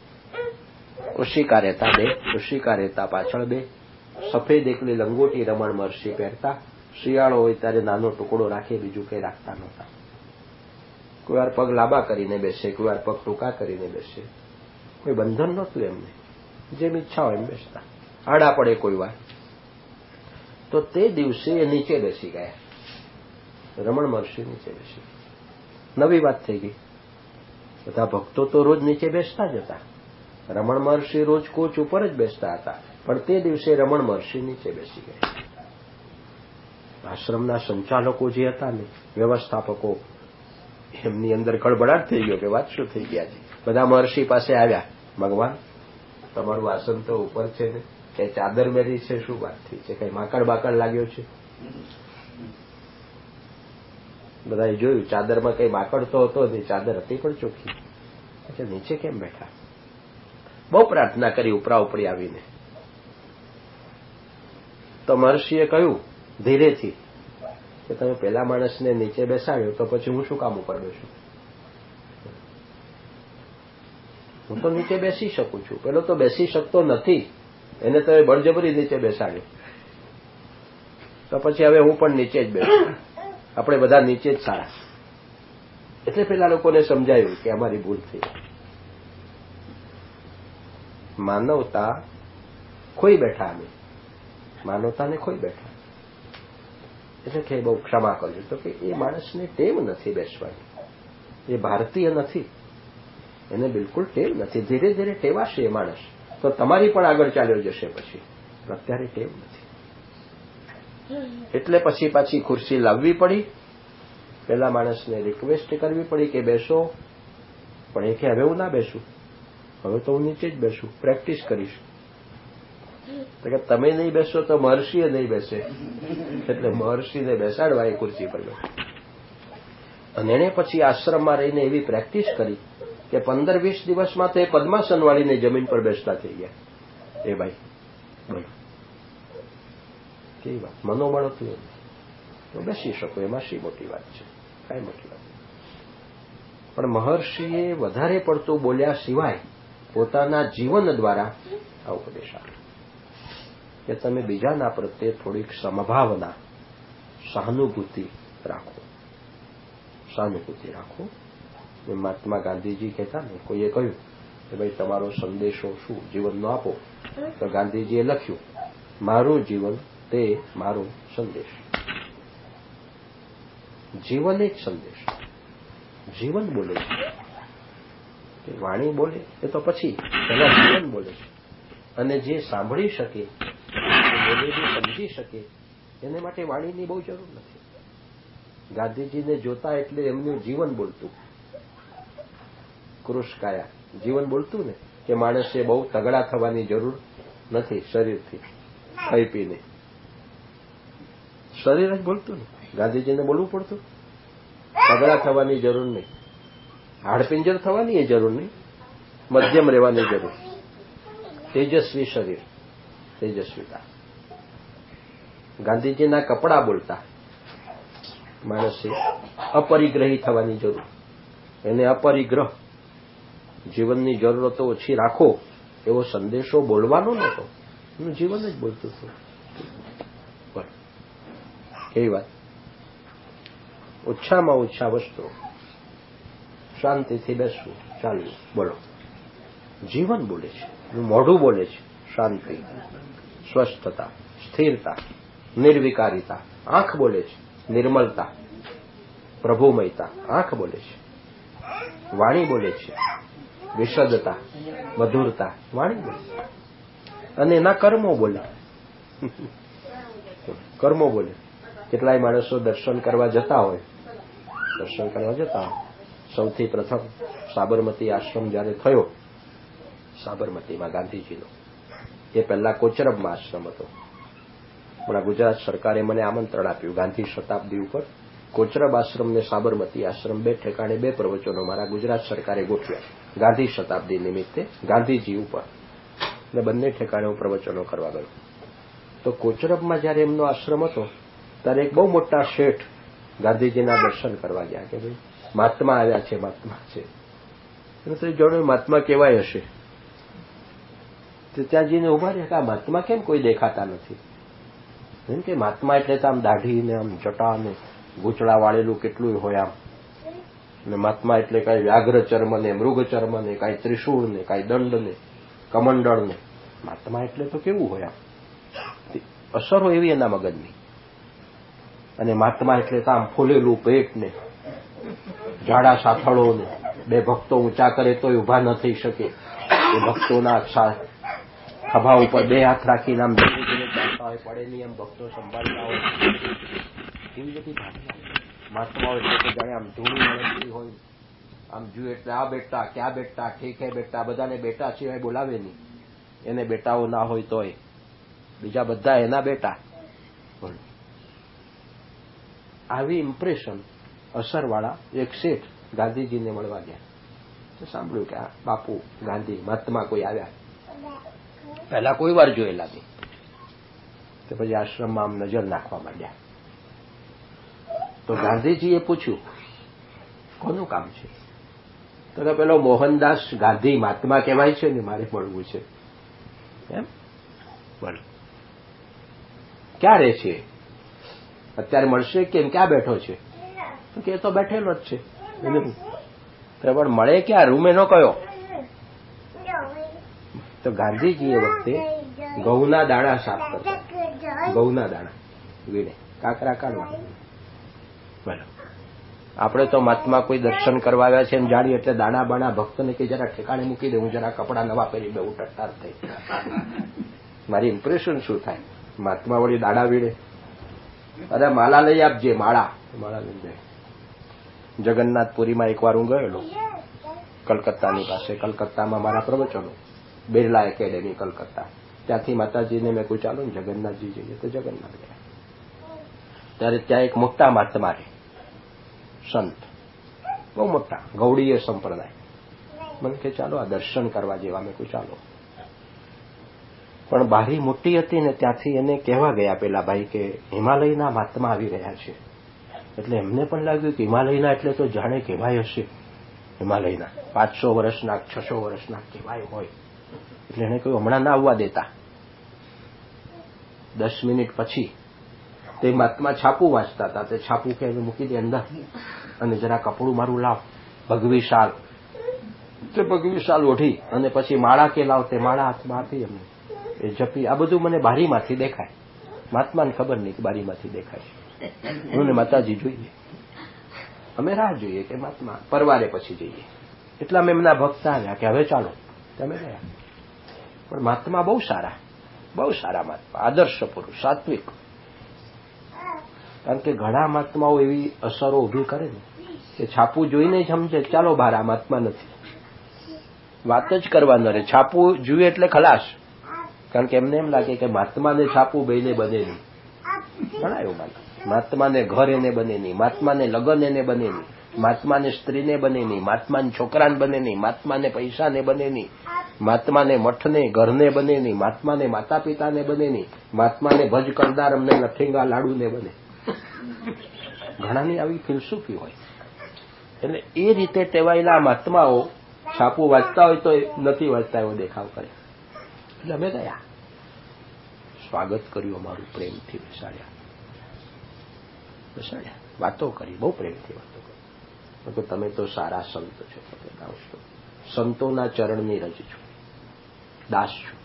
ઉશિકા રહેતા બે, ઉશિકા રહેતા પાછળ બે. સફેદ એકલી લંગોટી રમણ મહર્ષિ પહેરતા. શિયાળો હોય ત્યારે નાનો ટુકડો રાખે, બીજું કંઈ રાખતા નહોતા. કોઈ વાર પગ લાંબા કરીને બેસે, કોઈ વાર પગ ટૂંકા કરીને બેસે. કોઈ બંધન નહોતું એમને, જેમ ઈચ્છા હોય એમ બેસતા. આડા પડે કોઈ વાર. તો તે દિવસે એ નીચે બેસી ગયા. રમણ મહર્ષિ નીચે બેસી. નવી વાત થઈ ગઈ. બધા ભક્તો તો રોજ નીચે બેસતા જ હતા, રમણ મહર્ષિ રોજ કોચ ઉપર જ બેસતા હતા, પણ તે દિવસે રમણ મહર્ષિ નીચે બેસી ગયા. આશ્રમના સંચાલકો જે હતા ને, વ્યવસ્થાપકો, એમની અંદર ખળભળાટ થઈ ગયો કે વાત શું થઈ ગયા છે. બધા મહર્ષિ પાસે આવ્યા, ભગવાન તમારું આસન તો ઉપર છે ને, કઈ ચાદર મેરી છે, શું વાત થઈ છે, કઈ માકડ બાકડ લાગ્યો છે. બધાએ જોયું ચાદરમાં કઈ માકડ તો હતો નહીં, ચાદર હતી પણ ચોખ્ખી. એટલે નીચે કેમ બેઠા? બહુ પ્રાર્થના કરી ઉપરા ઉપરી આવીને. તો મહર્ષિએ કહ્યું ધીરેથી કે તમે પેલા માણસને નીચે બેસાડ્યો તો પછી હું શું કામ ઉપર બેસું? હું તો નીચે બેસી શકું છું, પેલો તો બેસી શકતો નથી, એને તો બળજબરી નીચે બેસાડ્યો, તો પછી હવે હું પણ નીચે જ બેસું, આપણે બધા નીચે જ સારા. એટલે પેલા લોકોને સમજાયું કે અમારી ભૂલ થઈ. માનવતા ખોઈ બેઠા, અમે માનવતાને ખોઈ બેઠા. એટલે કે બહુ ક્ષમા કરજો. તો કે એ માણસને ટેવ નથી બેસવાની, એ ભારતીય નથી, એને બિલકુલ ટેવ નથી. ધીરે ધીરે ટેવાશે એ માણસ તો તમારી પણ આગળ ચાલ્યો જશે પછી, અત્યારે ટેવ નથી. એટલે પછી પાછી ખુરશી લાવવી પડી, પેલા માણસને રિક્વેસ્ટ કરવી પડી કે બેસો, પણ એ કે હવે હું ના બેસું, હવે તો હું નીચે જ બેસું, પ્રેક્ટિસ કરીશ. કે તમે નહીં બેસો તો મહર્ષિએ નહીં બેસે, એટલે મહર્ષિને બેસાડવા એ ખુરશી પર બેસો. અને એને પછી આશ્રમમાં રહીને એવી પ્રેક્ટિસ કરી કે 15-20 દિવસમાં તો એ પદ્માસન વાળીને જમીન પર બેસતા થઈ ગયા. એ ભાઈ બોલો કેવી વાત, મનોબળ હતું તો બેસી શકો, એમાં શી મોટી વાત છે, કાંઈ મોટી વાત. પણ મહર્ષિએ વધારે પડતું બોલ્યા સિવાય પોતાના જીવન દ્વારા આ ઉપદેશ આપ્યો કે તમે બીજાના પ્રત્યે થોડીક સમભાવના, સહાનુભૂતિ રાખો, સહાનુભૂતિ રાખો. મહાત્મા ગાંધીજી કહેતા ને, કોઈએ કહ્યું કે ભાઈ તમારો સંદેશો શું જીવનનો આપો, તો ગાંધીજીએ લખ્યું મારું જીવન તે મારો સંદેશ. જીવન એક સંદેશ. જીવન બોલે છે, વાણી બોલે એ તો પછી, પેલા જીવન બોલે છે. અને જે સાંભળી શકે, બોલેલી સમજી શકે, એને માટે વાણીની બહુ જરૂર નથી. ગાંધીજીને જોતા એટલે એમનું જીવન બોલતું, કૃષકાયા જીવન બોલતું ને, કે માણસે બહુ તગડા થવાની જરૂર નથી શરીરથી, ખાઈ પીને શરીર જ બોલતું ને. ગાંધીજીને બોલવું પડતું, તગડા થવાની જરૂર નહીં, હાડપિંજર થવાની એ જરૂર નહીં, મધ્યમ રહેવાની જરૂર. તેજસ્વી શરીર, તેજસ્વીતા. ગાંધીજીના કપડા બોલતા, માણસે અપરિગ્રહી થવાની જરૂર, એને અપરિગ્રહ, જીવનની જરૂરતો ઓછી રાખો એવો સંદેશો બોલવાનો નહોતો, એનું જીવન જ બોલતું હતું. કેવી વાત. ઓછામાં ઓછા વસ્તુ, શાંતિથી બેસવું, ચાલવું, બોલો. જીવન બોલે છે, મોઢું બોલે છે શાંતિ, સ્વસ્થતા, સ્થિરતા, નિર્વિકારિતા. આંખ બોલે છે નિર્મલતા, પ્રભુમયતા. આંખ બોલે છે, વાણી બોલે છે વિશદતા, મધુરતા. વાણી બોલે અને એના કર્મો બોલે, કર્મો બોલે. કેટલાય માણસો દર્શન કરવા જતા હોય, સૌથી પ્રથમ સાબરમતી આશ્રમ જયારે થયો, સાબરમતીમાં ગાંધીજીનો, એ પહેલા કોચરબમાં આશ્રમ હતો. હમણાં ગુજરાત સરકારે મને આમંત્રણ આપ્યું ગાંધી શતાબ્દી ઉપર કોચરબ આશ્રમ ને સાબરમતી આશ્રમ, બે ઠેકાણે 2 પ્રવચનો મારા ગુજરાત સરકારે ગોઠવ્યા ગાંધી શતાબ્દી નિમિત્તે ગાંધીજી ઉપર, એટલે બંને ઠેકાણે હું પ્રવચનો કરવા ગયો. તો કોચરબમાં જયારે એમનો આશ્રમ હતો ત્યારે એક બહુ મોટા શેઠ ગાંધીજીના દર્શન કરવા ગયા કે ભાઈ મહાત્મા આવ્યા છે, મહાત્મા છે. તો જાણો મહાત્મા કેવાય હશે. તો ત્યાં જઈને ઉભા રહ્યા કે આ મહાત્મા કેમ કોઈ દેખાતા નથી? એમ કે મહાત્મા એટલે તો આમ દાઢી ને આમ જટા ને ગૂંચળા વાળેલું કેટલું હોય આમ, ને મહાત્મા એટલે કાંઈ વ્યાઘ્ર ચર્મ ને મૃગ ચર્મ ને કાંઈ ત્રિશૂળ ને કાંઈ દંડ ને કમંડળ ને. મહાત્મા એટલે તો કેવું હોય આમ, અસરો એવી એના મગજની. અને મહાત્મા એટલે તો આમ ફૂલેલું પેટ ને જાડા સાથળો ને, 2 ભક્તો ઊંચા કરે તોય ઉભા ન થઈ શકે, એ ભક્તોના ખભા ઉપર 2 હાથ રાખીને આમ ધીરે ધીરે ચાલતા હોય, પડે નહીં એમ ભક્તો સંભાળતા હોય, એવી બધી ભાવના. મહાત્માઓ એટલે કે જાણે આમ ધૂણી વળગતી હોય, આમ જુએ એટલે આ બેટા, ક્યાં બેટા, ઠીક હે બેટા, બધાને બેટા સિવાય બોલાવે નહીં. એને બેટાઓ ના હોય તોય બીજા બધા એના બેટા. આવી ઇમ્પ્રેશન અસરવાળા એક શેઠ ગાંધીજીને મળવા ગયા. સાંભળ્યું કે આ બાપુ ગાંધી મહાત્મા કોઈ આવ્યા, પહેલા કોઈ વાર જોયેલા નહીં. તો પછી આશ્રમમાં આમ નજર નાખવા માંડ્યા. તો ગાંધીજીએ પૂછ્યું કોનું કામ છે? તો કે પેલો મોહનદાસ ગાંધી મહાત્મા કહેવાય છે ને, મારે મળવું છે. એમ બોલો, ક્યાં રહે છે અત્યારે? મળશે કેમ? ક્યાં બેઠો છે? તો કે તો બેઠેલો જ છે. પણ મળે ક્યાં? રૂમ એનો કયો? તો ગાંધીજી એ વખતે ઘઉંના દાણા સાફ કરતા. ઘઉંના દાણા વીણે કાકરા કાઢવા. બોલો, આપણે તો મહાત્મા કોઈ દર્શન કરવા આવ્યા છે એમ જાણીએ એટલે દાણા બાણા ભક્તને કે જરા ઠેકાણે મૂકી દે, હું જરા કપડા નવા પહેરી દઉં, ટટ્ટાર થઈ. મારી ઇમ્પ્રેશન શું થાય? મહાત્મા વળી દાડા વીડે. અરે માળા લઈ આપજે, માળા લઈ જાય. જગન્નાથપુરીમાં એકવાર હું ગયેલો, કલકત્તાની પાસે. કલકત્તામાં મારા પ્રવચનો, બિરલા એકેડેમી કલકત્તા. ત્યાંથી માતાજીને મેં કોઈ ચાલો ને જગન્નાથજી જઈએ, તો જગન્નાથ ગયા. ત્યારે ત્યાં એક મોટા મહાત્મા રહે, સંત, બહુ મોટા, ગૌડીય સંપ્રદાય. મને કે ચાલો આ દર્શન કરવા જેવા. મેં કોઈ ચાલો. પણ બારી મોટી હતી ને, ત્યાંથી એને કહેવા ગયા પેલા ભાઈ કે હિમાલયના મહાત્મા આવી રહ્યા છે. એટલે એમને પણ લાગ્યું કે હિમાલયના એટલે તો જાણે કહેવાય હશે, હિમાલયના 500 વર્ષના 600 વર્ષના કહેવાય હોય. એટલે એને કહ્યું હમણાં ના આવવા દેતા. 10 મિનિટ પછી તે મહાત્મા છાપું વાંચતા હતા. તે છાપું કે મૂકી દે અંદર, અને જરા કપડું મારું લાવ, ભગવી શાલ. તે ભગવી શાલ ઓઢી અને પછી માળા કે લાવ. તે માળા હાથમાં આપી એમને. એ જપી. આ બધું મને બારીમાંથી દેખાય. મહાત્માને ખબર નહીં કે બારીમાંથી દેખાય. હું માતાજી જોઈએ, અમે રાહ જોઈએ કે મહાત્મા પરવારે પછી જઈએ. એટલા અમે એમના ભક્ત આવ્યા કે હવે ચાલો. તમે ગયા. પણ મહાત્મા બહુ સારા મહાત્મા, આદર્શ પુરુષ, સાત્વિક. કારણ કે ઘણા મહાત્માઓ એવી અસરો ઉભી કરે ને કે છાપું જોઈને જ સમજે ચાલો બહાર, આ મહાત્મા નથી. વાત જ કરવા ન રહે. છાપું જુએ એટલે ખલાસ. કારણ કે એમને એમ લાગે કે મહાત્માને છાપું બેને બને નહીં. ઘણા એવું માને. મહાત્માને ઘર એને બને નહીં, મહાત્માને લગ્ન એને બને નહીં, મહાત્માને સ્ત્રીને બને નહીં, મહાત્માને છોકરાને બને નહીં, મહાત્માને પૈસાને બને નહીં, મહાત્માને મઠને ઘરને બને નહીં, મહાત્માને માતા પિતાને બને નહીં, મહાત્માને ભજ કરદાર અમને લઠેંગા લાડુને બને. ઘણાની આવી ફિલસૂફી હોય. એટલે એ રીતે ટેવાયેલા મહાત્માઓ છાપું વાંચતા હોય તો નથી વાંચતા એવો દેખાવ કરે. એટલે અમે ગયા, સ્વાગત કર્યું અમારું, પ્રેમથી બેસાડ્યા, વાતો કરી, બહુ પ્રેમથી વાતો કરી. તમે તો સારા સંત છો. સંતોના ચરણની રજ છું, દાસ છું.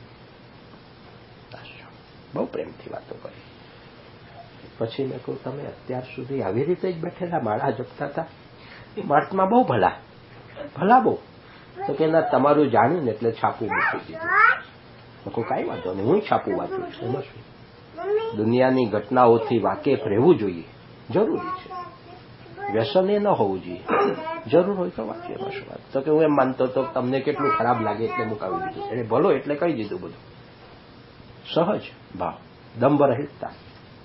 બહુ પ્રેમથી વાતો કરી. પછી મેં કહ્યું તમે અત્યાર સુધી આવી રીતે જ બેઠેલા માળા જપતા હતા? મહાત્મા બહુ ભલા બહુ. તો કે ના, તમારું જાણ્યું ને એટલે છાપું મૂકી દીધું. મેં કહું કાંઈ વાંધો નહીં, હું છાપું વાંચું છું. એમાં શું? દુનિયાની ઘટનાઓથી વાકેફ રહેવું જોઈએ, જરૂરી છે. વ્યસન એ ન હોવું જોઈએ. જરૂર હોય તો વાંચીએ, એમાં શું વાત. તો કે હું એમ માનતો તો તમને કેટલું ખરાબ લાગે એટલે મુકાવી દીધું. એટલે ભલો એટલે કહી દીધું બધું. સહજ ભાવ, દંભ રહિતતા,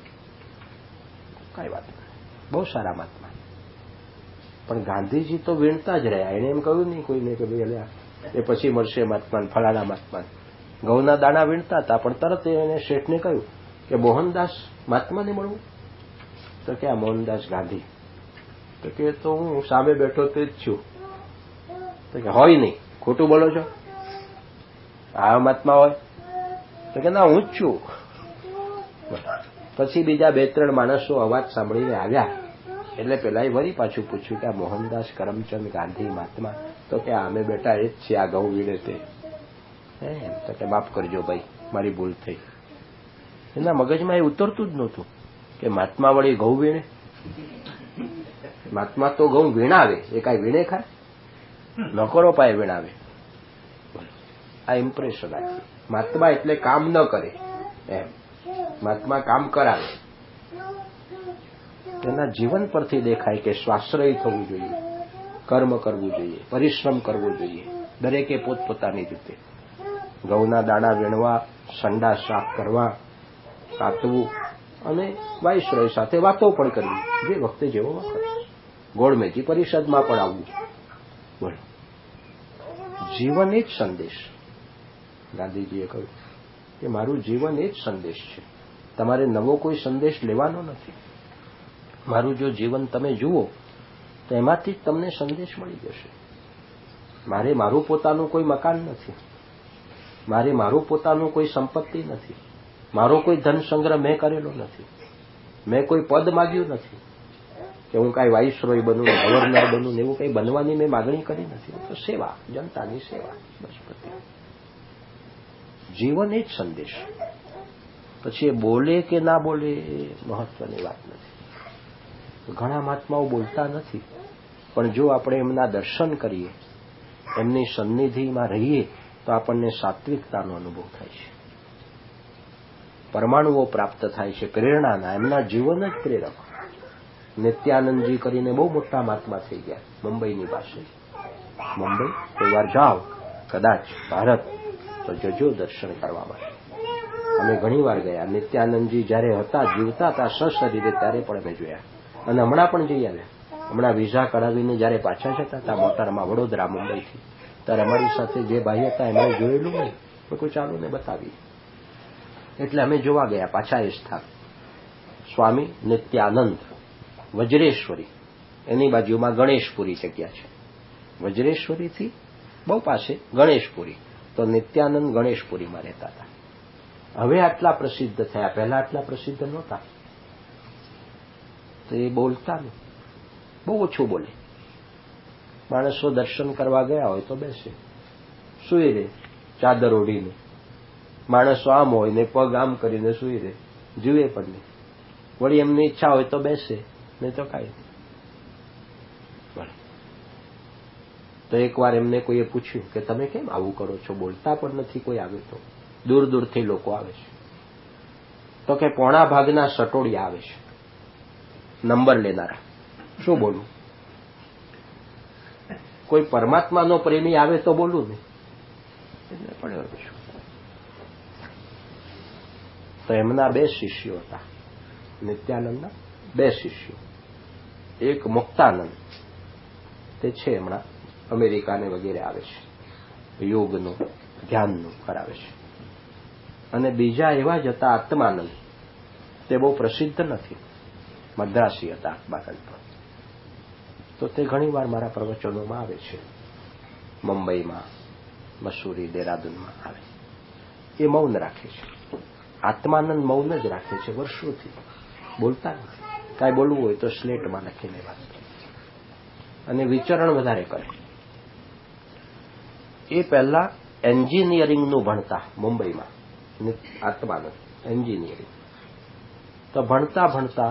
કઈ વાત નહીં. બહુ સારા મહાત્મા. પણ ગાંધીજી તો વીણતા જ રહ્યા. એને એમ કહ્યું નહીં કોઈને કે ભાઈ અલ્યા એ પછી મળશે મહાત્માને, ફલાણા મહાત્માને. ઘઉંના દાણા વીણતા હતા, પણ તરત એને શેઠને કહ્યું કે મોહનદાસ મહાત્માને મળવું. તો કે આ મોહનદાસ ગાંધી. તો કે તો હું સામે બેઠો તે જ છું. તો કે હોય નહીં, ખોટું બોલો છો, આ મહાત્મા હોય. તો કે ના, હું જ છું. પછી બીજા 2-3 માણસો અવાજ સાંભળીને આવ્યા. એટલે પેલા વળી પાછું પૂછ્યું કે આ મોહનદાસ કરમચંદ ગાંધી મહાત્મા. તો કે અમે બેટા એ જ છે, આ ઘઉં વીણે તે. એમ તો કે માફ કરજો ભાઈ, મારી ભૂલ થઈ. એના મગજમાં એ ઉતરતું જ નહોતું કે મહાત્મા વળી ઘઉં વીણે. મહાત્મા તો ઘઉં વીણાવે, એ કાંઈ વીણે ખાય? નોકરો પાયે વીણાવે. આ ઇમ્પ્રેશન રાખી. મહાત્મા એટલે કામ ન કરે એમ. મહાત્મા કામ કરાવે. તેના જીવન પરથી દેખાય કે સ્વાશ્રય થવું જોઈએ, કર્મ કરવું જોઈએ, પરિશ્રમ કરવો જોઈએ, દરેકે પોતપોતાની રીતે. ઘઉંના દાણા વીણવા, સંડાસ સાફ કરવા, કાતવું અને વાઇસરોય સાથે વાતો પણ કરવી, જે વખતે જેવો વખત. ગોળમેજી પરિષદમાં પણ આવવું. બોલો, જીવન એ જ સંદેશ. ગાંધીજીએ કહ્યું કે મારું જીવન એ જ સંદેશ છે, તમારે નવો કોઈ સંદેશ લેવાનો નથી. મારું જો જીવન તમે જુઓ તો એમાંથી જ તમને સંદેશ મળી જશે. મારે મારું પોતાનું કોઈ મકાન નથી, મારે મારું પોતાનું કોઈ સંપત્તિ નથી, મારો કોઈ ધન સંગ્રહ મેં કરેલો નથી, મેં કોઈ પદ માગ્યું નથી કે હું કાંઈ વાઇસરોય બનું, ગવર્નર બનું, એવું કંઈ બનવાની મેં માગણી કરી નથી. તો સેવા, જનતાની સેવા, બસ પ્રતિ. જીવન એ જ સંદેશ. પછી એ બોલે કે ના બોલે એ મહત્વની વાત નથી. ઘણા મહાત્માઓ બોલતા નથી, પણ જો આપણે એમના દર્શન કરીએ, એમની સન્નિધિમાં રહીએ તો આપણને સાત્વિકતાનો અનુભવ થાય છે, પરમાણુઓ પ્રાપ્ત થાય છે, પ્રેરણાના. એમના જીવન જ પ્રેરક. નિત્યાનંદજી કરીને બહુ મોટા મહાત્મા થઈ ગયા, મુંબઈની પાસે. મુંબઈ કોઈ વાર જાઓ કદાચ ભારત તો જજો દર્શન કરવા માટે. અમે ઘણી વાર ગયા. નિત્યાનંદજી જયારે હતા, જીવતા હતા સશરીરે, ત્યારે પણ અમે જોયા. અને હમણાં પણ જઈ આવ્યા. હમણાં વિઝા કઢાવીને જયારે પાછા જતા હતા મોટરમાં વડોદરા મુંબઈથી, ત્યારે અમારી સાથે જે ભાઈ હતા એમણે જોયેલું નહીં, પણ કોઈ ચાલુ ને બતાવી. એટલે અમે જોવા ગયા પાછા એ સ્થાન. સ્વામી નિત્યાનંદ વજ્રેશ્વરી, એની બાજુમાં ગણેશપુરી જગ્યા છે. વજ્રેશ્વરીથી બહુ પાસે ગણેશપુરી. તો નિત્યાનંદ ગણેશપુરીમાં રહેતા હતા. હવે આટલા પ્રસિદ્ધ થયા, પહેલા આટલા પ્રસિદ્ધ નહોતા. તો એ બોલતા નહીં, બહુ ઓછું બોલે. માણસો દર્શન કરવા ગયા હોય તો બેસે, સૂઈ રહે ચાદર ઓઢીને. માણસો આમ હોય ને પગ આમ કરીને સૂઈ રહે, જીવે પણ નહીં. વળી એમની ઈચ્છા હોય તો બેસે, નહીં તો કાંઈ નહીં. તો એકવાર એમને કોઈએ પૂછ્યું કે તમે કેમ આવું કરો છો, બોલતા પણ નથી કોઈ આવે તો? દૂર દૂરથી લોકો આવે છે. તો કે પોણા ભાગના સટોડિયા આવે છે, નંબર લેનારા. શું બોલું? કોઈ પરમાત્માનો પ્રેમી આવે તો બોલું ને, એટલે પડ્યો છું. તો એમના 2 શિષ્યો હતા, નિત્યાનંદના 2 શિષ્યો. એક મુક્તાનંદ, તે છે હમણાં અમેરિકાને વગેરે આવે છે, યોગનું ધ્યાનનું કરાવે છે. અને બીજા એવા જ હતા આત્માનંદ, તે બહુ પ્રસિદ્ધ નથી, મદ્રાસી હતા આત્માનંદ. તો તે ઘણીવાર મારા પ્રવચનોમાં આવે છે, મુંબઈમાં, મસૂરી, દેહરાદૂનમાં આવે. એ મૌન રાખે છે. આત્માનંદ મૌન જ રાખે છે વર્ષોથી, બોલતા નથી. કાંઈ બોલવું હોય તો સ્લેટમાં લખીને વાત કરે, અને વિચરણ વધારે કરે. એ પહેલા એન્જિનિયરિંગનું ભણતા મુંબઈમાં, આત્માનંદ એન્જિનિયરિંગ. તો ભણતા ભણતા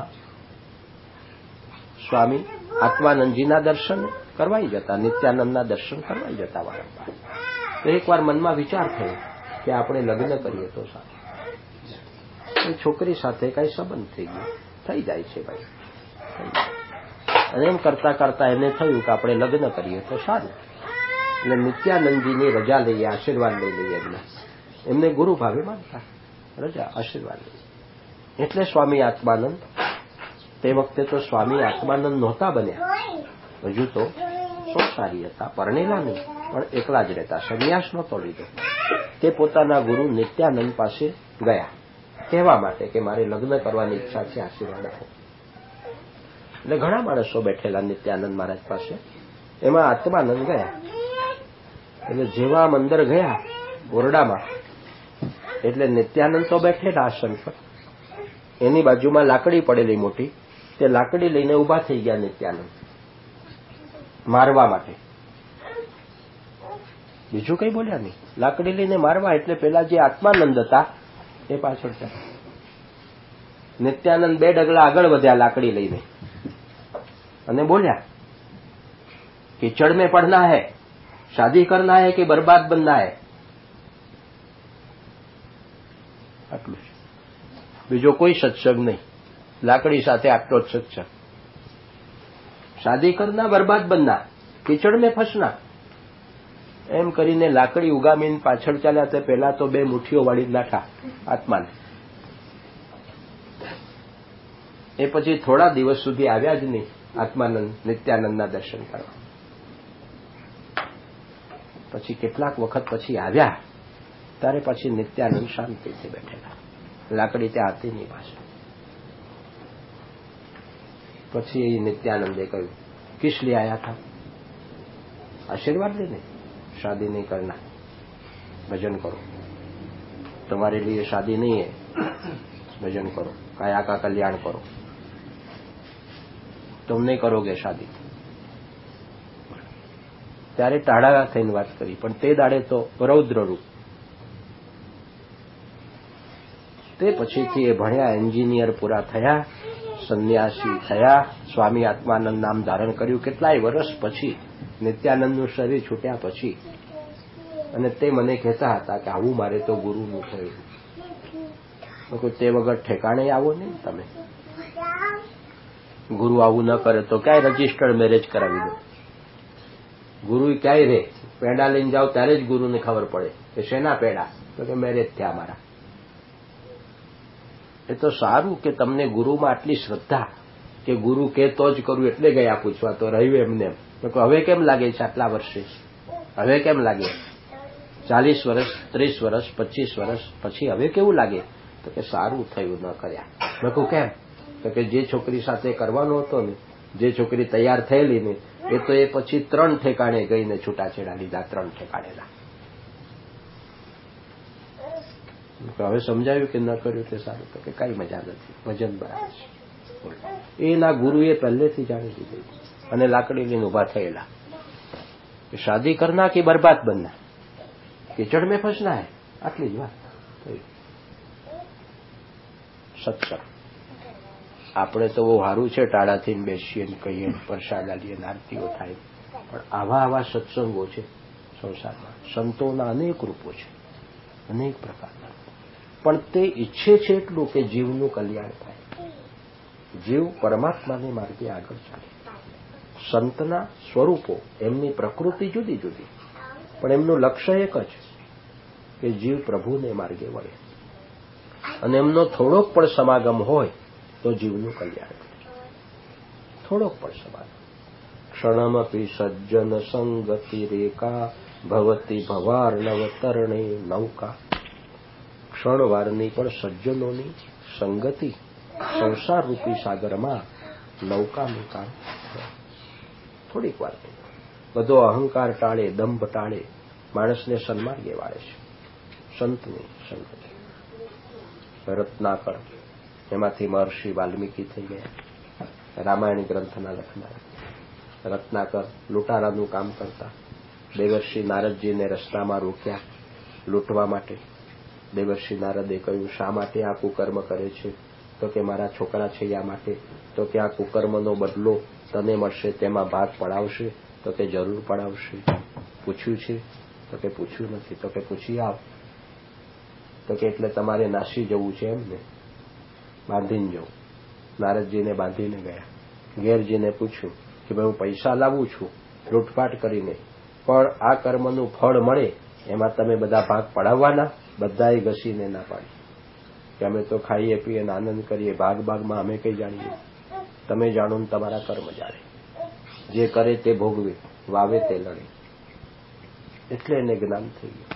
સ્વામી આત્માનંદજીના દર્શન કરવાઈ જતા, નિત્યાનંદના દર્શન કરવાઈ જતા વારંવાર. તો એકવાર મનમાં વિચાર થયો કે આપણે લગ્ન કરીએ તો સારું. છોકરી સાથે કઈ સંબંધ થઈ ગયો, થઈ જાય છે ભાઈ. અને એમ કરતા કરતા એને થયું કે આપણે લગ્ન કરીએ તો સારું. એટલે નિત્યાનંદજીની રજા લઈએ, આશીર્વાદ લઈ લઈએ. એમને ગુરુ ભાવે માનતા, રજા આશીર્વાદ લઈએ. એટલે સ્વામી આત્માનંદ, તે વખતે તો સ્વામી આત્માનંદ નહોતા બન્યા, હજુ તો સંસારી હતા, પરણેલા નહીં, પણ એકલા જ રહેતા, સંન્યાસ નહોતો લીધો. તે પોતાના ગુરુ નિત્યાનંદ પાસે ગયા કહેવા માટે કે મારે લગ્ન કરવાની ઈચ્છા છે, આશીર્વાદ આપો. એટલે ઘણા માણસો બેઠેલા નિત્યાનંદ મહારાજ પાસે. એમાં આત્માનંદ ગયા. એટલે જેવા આમ અંદર ગયા ઓરડામાં, એટલે નિત્યાનંદ તો બેઠેલા આસન પર, એની બાજુમાં લાકડી પડેલી મોટી, તે લાકડી લઈને ઉભા થઈ ગયા નિત્યાનંદ મારવા માટે. બીજું કઈ બોલ્યા નહીં, લાકડી લઈને મારવા. એટલે પેલા જે આત્માનંદ હતા એ પાછળ છે. નિત્યાનંદ 2 ડગલા આગળ વધ્યા લાકડી લઈને અને બોલ્યા, कीचड़ में पड़ना है, शादी करना है कि बर्बाद बनना है? બીજો કોઈ સત્સંગ નહીં, લાકડી સાથે આટલો જ સત્સંગ. શાદી કરના બરબાદ બનના, કીચડ મેં ફસના, એમ કરીને લાકડી ઉગામીને પાછળ ચાલ્યા. તે પહેલા તો 2 મુઠ્ઠીઓ વાળી નાઠા આત્માને. એ પછી થોડા દિવસ સુધી આવ્યા જ નહીં આત્માનંદ નિત્યાનંદના દર્શન કરવા. પછી કેટલાક વખત પછી આવ્યા ત્યારે પછી નિત્યાનંદ શાંતિથી બેઠેલા, લાકડી ત્યાં હતી નહીં પાસે. પછી નિત્યાનંદે કહ્યું, કિસ લિએ આયા થા? आशीर्वाद लेने, शादी नहीं करना, भजन करो, तुम्हारे लिए शादी नहीं है, भजन करो, काया का कल्याण करो, तुम नहीं करोगे शादी. ત્યારે ટાળા થઈને વાત કરી, પણ તે દાડે તો રૌદ્ર રૂપ. તે પછીથી એ ભણ્યા, એન્જિનિયર પૂરા થયા, સંન્યાસી થયા, સ્વામી આત્માનંદ નામ ધારણ કર્યું. કેટલાય વર્ષ પછી નિત્યાનંદનું શરીર છૂટ્યા પછી. અને તે મને કહેતા હતા કે આવું મારે તો ગુરુનું થયું. તે વગર ઠેકાણે આવો નહીં તમે. ગુરુ આવું ન કરે તો ક્યાંય રજીસ્ટર્ડ મેરેજ કરાવી દો. ગુરુ ક્યાંય રે, પેડા લઈને જાઓ ત્યારે જ ગુરુને ખબર પડે કે શેના પેડા, તો કે મેરેજ થયા મારા. એ તો સારું કે તમને ગુરુમાં આટલી શ્રદ્ધા કે ગુરુ કે તો જ કરું, એટલે ગયા પૂછવા. તો રહ્યું એમને. હવે કેમ લાગે છે આટલા વર્ષે? હવે કેમ લાગે? 40 વર્ષ, 30 વર્ષ, 25 વર્ષ પછી હવે કેવું લાગે? તો કે સારું થયું ન કર્યા. મેં કહું કેમ? તો કે જે છોકરી સાથે કરવાનો હતો ને, જે છોકરી તૈયાર થયેલી ને, એ તો એ પછી 3 ઠેકાણે ગઈને છૂટાછેડા લીધા. 3 ઠેકાણેલા. હવે સમજાયું કે ન કર્યું તે સારું. તો કે કઈ મજા નથી, ભજન બરાબર છે. એના ગુરુએ પહેલેથી જાણી દીધું અને લાકડી લઈને ઉભા થયેલા કે શાદી કરના કે બરબાદ બનના, કીચડ મેં ફસના હે. આટલી જ વાત થઈ. સત્સંગ આપણે તો બહુ સારું છે, ટાળાથી બેસીએ ને કહીએ, પ્રસાદ આલીએ, આરતીઓ થાય. પણ આવા સત્સંગો છે સંસારમાં. સંતોના અનેક રૂપો છે, અનેક પ્રકારના. પણ તે ઈચ્છે છે એટલું કે જીવનું કલ્યાણ થાય, જીવ પરમાત્માને માર્ગે આગળ ચાલે. સંતના સ્વરૂપો, એમની પ્રકૃતિ જુદી જુદી, પણ એમનું લક્ષ્ય એક જ કે જીવ પ્રભુને માર્ગે વળે. અને એમનો થોડોક પણ સમાગમ હોય તો જીવનું કલ્યાણ કરે. થોડોક પણ સમાગમ. ક્ષણમપી સજ્જન સંગતિ રેકા ભવતી ભવાર્ણવતરણે નૌકા. ક્ષણવારની પણ સજ્જનોની સંગતિ સંસાર રૂપી સાગરમાં નૌકાનું કામ. થોડીક વાર બધો અહંકાર ટાળે, દંભ ટાળે, માણસને સન્માર્ગે વાળે છે. સંતની સંગતિ. રત્નાકર, એમાંથી મહર્ષિ વાલ્મીકી થઈ ગયા, રામાયણ ગ્રંથના લખનાર. રત્નાકર લૂંટારાનું કામ કરતા. દેવર્ષિ નારદજીને રસ્તામાં રોક્યા લૂંટવા માટે. દેવર્ષિ નારદે કહ્યું, શા માટે આ કુકર્મ કરે છે? તો કે મારા છોકરા છે યા માટે. તો કે આ કુકર્મનો બદલો તને મળશે, તેમાં ભાગ પડાવશે? તો કે જરૂર પડાવશે. પૂછ્યું છે? તો કે પૂછ્યું નથી. તો કે પૂછી આવ. તો કે એટલે તમારે નાસી જવું છે એમને? બાંધીને જવું. નારદજીને બાંધીને ગયા. ઘેરજીને પૂછ્યું કે ભાઈ હું પૈસા લાવું છું લૂંટફાટ કરીને, પણ આ કર્મનું ફળ મળે એમાં તમે બધા ભાગ પડાવવાના? બધાએ ઘસીને ના પાડી કે અમે તો ખાઈએ પીએ ને આનંદ કરીએ, ભાગમાં અમે કઈ જાણીએ? તમે જાણો ને તમારા કર્મ જાણે. જે કરે તે ભોગવે, વાવે તે લડે. એટલે એને જ્ઞાન થઈ ગયું.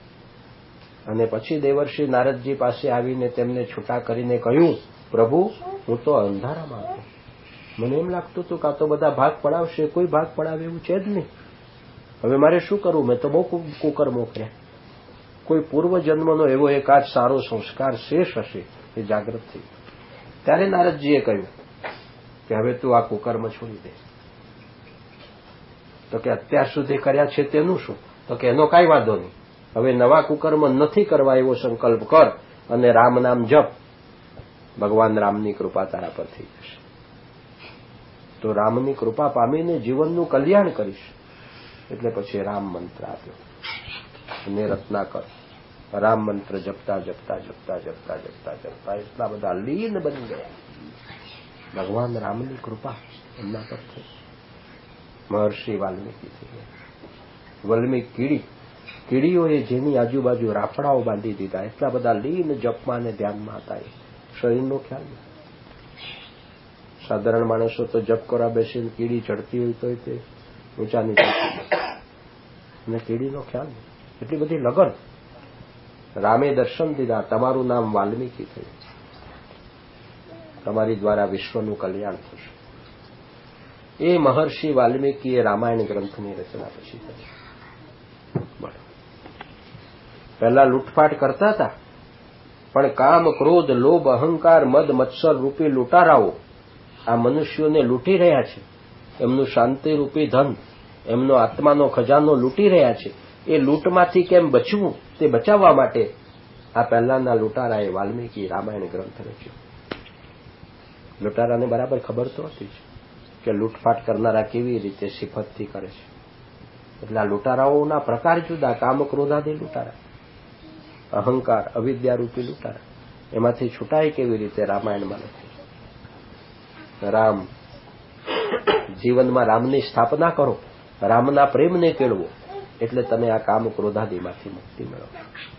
અને પછી દેવર્ષિ નારદજી પાસે આવીને તેમને છૂટા કરીને કહ્યું, પ્રભુ હું તો અંધારામાં હતો, મને એમ લાગતું હતું કે આ તો બધા ભાગ પડાવશે, કોઈ ભાગ પડાવે એવું છે જ નહીં. હવે મારે શું કરવું? મેં તો બહુ કુકર્મો કર્યા. કોઈ પૂર્વજન્મનો એવો એકાદ સારો સંસ્કાર શેષ હશે એ જાગૃત થઈ. ત્યારે નારદજીએ કહ્યું કે હવે તું આ કુકર્મ છોડી દે. તો કે અત્યાર સુધી કર્યા છે તેનું શું? તો કે એનો કાંઈ વાંધો નહીં, હવે નવા કુકર્મ નથી કરવા એવો સંકલ્પ કર અને રામ નામ જપ, ભગવાન રામની કૃપા તારા પર થઈ જશે. તો રામની કૃપા પામીને જીવનનું કલ્યાણ કરીશ. એટલે પછી રામ મંત્ર આપ્યો. અને રત્નાકર રામ મંત્ર જપતા જપતા જપતા જપતા જપતા જપતા એટલા બધા લીન બની ગયા. ભગવાન રામની કૃપા એમના પર થઈ. મહર્ષિ વાલ્મીકી થઈ ગયા. વાલ્મીકી કીડીઓએ જેની આજુબાજુ રાફડાઓ બાંધી દીધા, એટલા બધા લીન જપમાં અને ધ્યાનમાં હતા. એ શરીરનો ખ્યાલ નહીં. સાધારણ માણસો તો જપ કરવા બેસીને કીડી ચડતી હોય તો તે ઊંચા નીચે અને કીડીનો ખ્યાલ નહીં. એટલી બધી લગન. રામે દર્શન દીધા, તમારું નામ વાલ્મીકી થયું, તમારી દ્વારા વિશ્વનું કલ્યાણ થશે. એ મહર્ષિ વાલ્મીકીએ રામાયણ ગ્રંથની રચના પછી કરી. પહેલા લૂંટફાટ કરતા હતા, પણ કામ, ક્રોધ, લોભ, અહંકાર, મદ, મત્સર રૂપી લૂંટારાઓ આ મનુષ્યોને લૂંટી રહ્યા છે. એમનું શાંતિરૂપી ધન, એમનો આત્માનો ખજાનો લૂંટી રહ્યા છે. એ લૂંટમાંથી કેમ બચવું તે બચાવવા માટે આ પહેલાના લૂંટારાએ વાલ્મીકી રામાયણ ગ્રંથ રચ્યો. લૂંટારાને બરાબર ખબર તો હતી જ કે લૂંટફાટ કરનારા કેવી રીતે સિફતથી કરે છે. એટલે આ લૂંટારાઓના પ્રકાર જુદા. કામ, ક્રોધાદી લૂંટારા, અહંકાર, અવિદ્યારૂપી લૂંટારા, એમાંથી છૂટાય કેવી રીતે રામાયણમાં લખ્યું. રામ, જીવનમાં રામની સ્થાપના કરો, રામના પ્રેમને કેળવો, એટલે તમે આ કામ, ક્રોધાદીમાંથી મુક્તિ મેળવશો.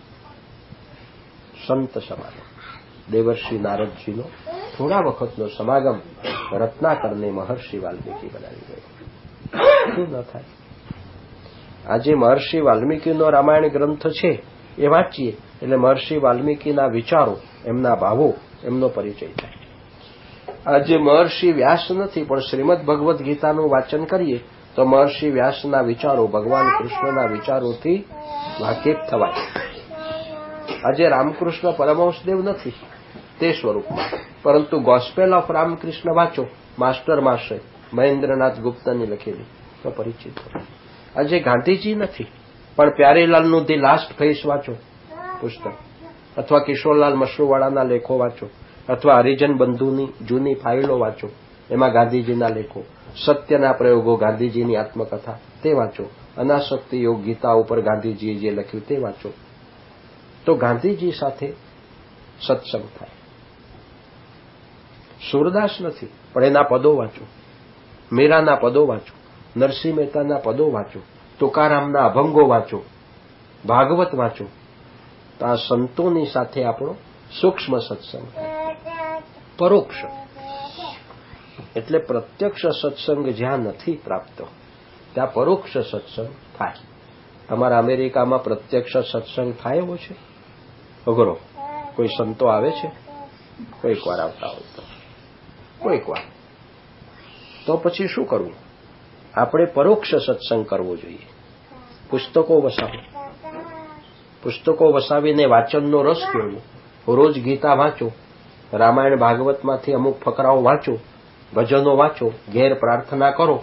સંત સમાગમ. દેવર્ષિ નારદજીનો થોડા વખતનો સમાગમ રત્નાકરને મહર્ષિ વાલ્મીકી બનાવી ગયો. શું ન થાય? આજે મહર્ષિ વાલ્મીકીનો રામાયણ ગ્રંથ છે એ વાંચીએ એટલે મહર્ષિ વાલ્મીકીના વિચારો, એમના ભાવો, એમનો પરિચય થાય. આજે મહર્ષિ વ્યાસ નથી, પણ શ્રીમદ ભગવદ્ ગીતાનું વાંચન કરીએ તો મહર્ષિ વ્યાસના વિચારો, ભગવાન કૃષ્ણના વિચારોથી વાકેફ થવાય. આજે રામકૃષ્ણ પરમહંસદેવ નથી તે સ્વરૂપમાં, પરંતુ ગોસ્પેલ ઓફ રામકૃષ્ણ વાંચો, માસ્ટર માસ્ટર મહેન્દ્રનાથ ગુપ્તાની લખેલી, તો પરિચિત. આજે ગાંધીજી નથી, પણ પ્યારેલાલનું ધી લાસ્ટ ફેસ વાંચો પુસ્તક, અથવા કિશોરલાલ મશરૂવાળાના લેખો વાંચો, અથવા હરિજન બંધુની જૂની ફાઇલો વાંચો, એમાં ગાંધીજીના લેખો, સત્યના પ્રયોગો, ગાંધીજીની આત્મકથા તે વાંચો, અનાસક્તિ યોગ ગીતા ઉપર ગાંધીજીએ જે લખ્યું તે વાંચો, તો ગાંધીજી સાથે સત્સંગ થાય. સુરદાસ નથી, પણ એના પદો વાંચો, મીરાના પદો વાંચો, નરસિંહ મહેતાના પદો વાંચો, તુકારામના અભંગો વાંચો, ભાગવત વાંચો, તો આ સંતોની સાથે આપણો સૂક્ષ્મ સત્સંગ થાય. પરોક્ષ એટલે પ્રત્યક્ષ સત્સંગ જ્યાં નથી પ્રાપ્ત, ત્યાં પરોક્ષ સત્સંગ થાય. તમારા અમેરિકામાં પ્રત્યક્ષ સત્સંગ થાય એવો છે? અઘરો. કોઈ સંતો આવે છે? કોઈક વાર આવતા હોય તો, કોઈક વાર. તો પછી શું કરવું? આપણે પરોક્ષ સત્સંગ કરવો જોઈએ. પુસ્તકો વસાવો, પુસ્તકો વસાવીને વાંચનનો રસ કેળવો. રોજ ગીતા વાંચો, રામાયણ ભાગવતમાંથી અમુક ફકરાઓ વાંચો, ભજનો વાંચો, ઘેર પ્રાર્થના કરો.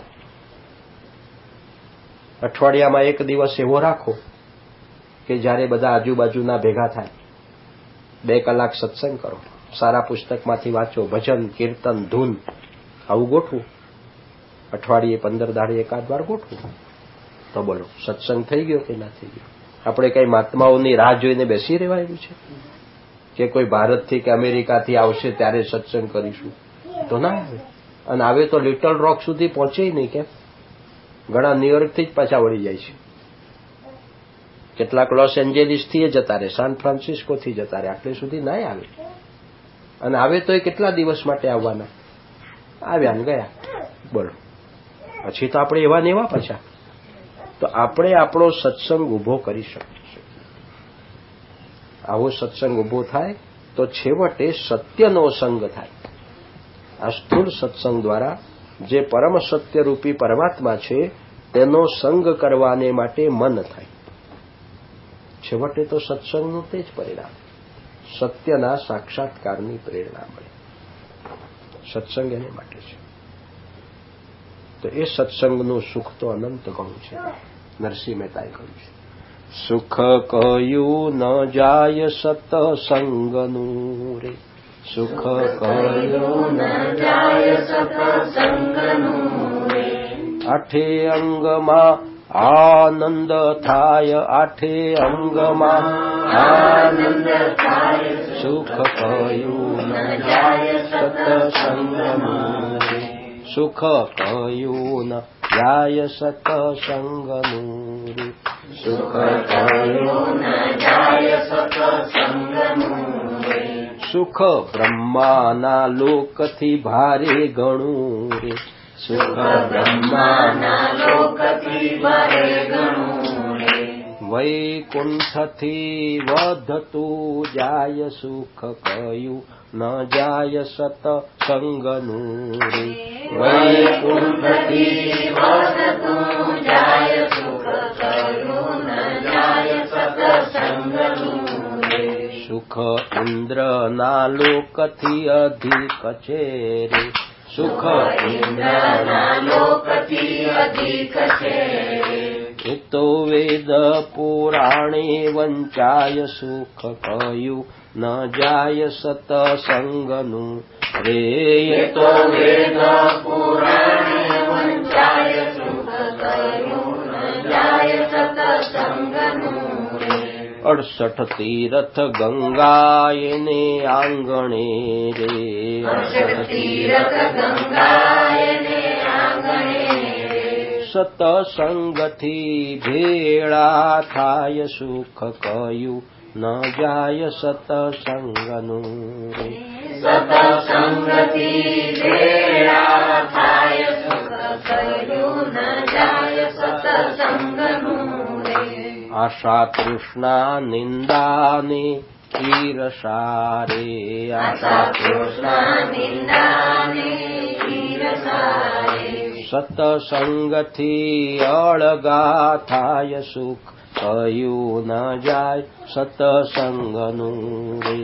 અઠવાડિયામાં એક દિવસ એવો રાખો કે જ્યારે બધા આજુબાજુના ભેગા થાય, 2 કલાક સત્સંગ કરો, સારા પુસ્તકમાંથી વાંચો, ભજન, કીર્તન, ધૂન, આવું ગોઠવું. અઠવાડિયે 15 દાડે એકાદ વાર ગોઠવું. તો બોલો, સત્સંગ થઈ ગયો કે ના થઈ ગયો? આપણે કઈ મહાત્માઓની રાહ જોઈને બેસી રહેવાયું છે કે કોઈ ભારતથી કે અમેરિકાથી આવશે ત્યારે સત્સંગ કરીશું? તો ના આવે. અને આવે તો લિટલ રોક સુધી પહોંચે નહીં. કેમ? ઘણા ન્યુયોર્કથી જ પાછા વળી જાય છે, કેટલાક લોસ એન્જલિસથી જતા રહે, સાન ફ્રાન્સિસ્કોથી જતા રહે, આટલે સુધી ના આવે. અને આવે તો એ કેટલા દિવસ માટે આવવાના? આવ્યા ને ગયા. બોલો, પછી તો આપણે એવા ને એવા પાછા. તો આપણે આપણો સત્સંગ ઉભો કરી શકીએ. આવો સત્સંગ ઉભો થાય તો છેવટે સત્યનો સંગ થાય. આ સ્થૂળ સત્સંગ દ્વારા જે પરમ સત્યરૂપી પરમાત્મા છે તેનો સંગ કરવાને માટે મન થાય. છેવટે તો સત્સંગનું તે જ પરિણામ, સત્યના સાક્ષાત્કારની પ્રેરણા મળે. સત્સંગ એને માટે છે. તો એ સત્સંગનું સુખ તો અનંત ઘણું છે. નરસિંહ મહેતાએ કહ્યું છે, સુખ કયું ન જાય સત્સંગનું રે, સુખ કયું ન જાય સત્સંગનું રે. 8 અંગમાં આનંદ થાય, 8 અંગમાં આનંદ થાય સુખ કયું ન જાય સત્સંગનું રે. સુખ કયું ન જાય સત્સંગનું રે. સુખ કયું ન જાય સત્સંગનું રે. સુખ બ્રહ્માના લોકથી ભારે ગણું રે. સુખ બ્રહ્માના લોકથી ભારે ગણું રે. વૈકુંઠથી વધતું જાય સુખ કયું ન જાય સત્સંગનું રે. વૈકુંઠથી વધતું જાય સુખ કયું ન જાય સત્સંગનું રે. સુખ ઇન્દ્રના લોકથી અધિક છે રે. સુખ ઇન્દ્રના લોકથી અધિક છે રે. એ તો વેદ પુરાણે વંચાય સુખ કયું ન જાય સત્સંગનું રે. એ તો વેદ પુરાણે વંચાય સુખ કયું ન જાય સત્સંગનું રે. 68 તીર્થ ગંગા એને આંગણે રે. 68 તીર્થ ગંગા એને આંગણે રે. સત્સંગથી ભેળા થાય સુખ કયું ન જાય સત્સંગનું રે. સત્સંગથી ભેળા થાય સુખ કયું ન જાય સત્સંગનું રે. આશા તૃષ્ણા નિંદાને ઈર્ષા રે. આશા તૃષ્ણા નિંદાને ઈર્ષા રે. સત્સંગથી અળગા થાય સુખ કયું ન જાય સત્સંગનું રે.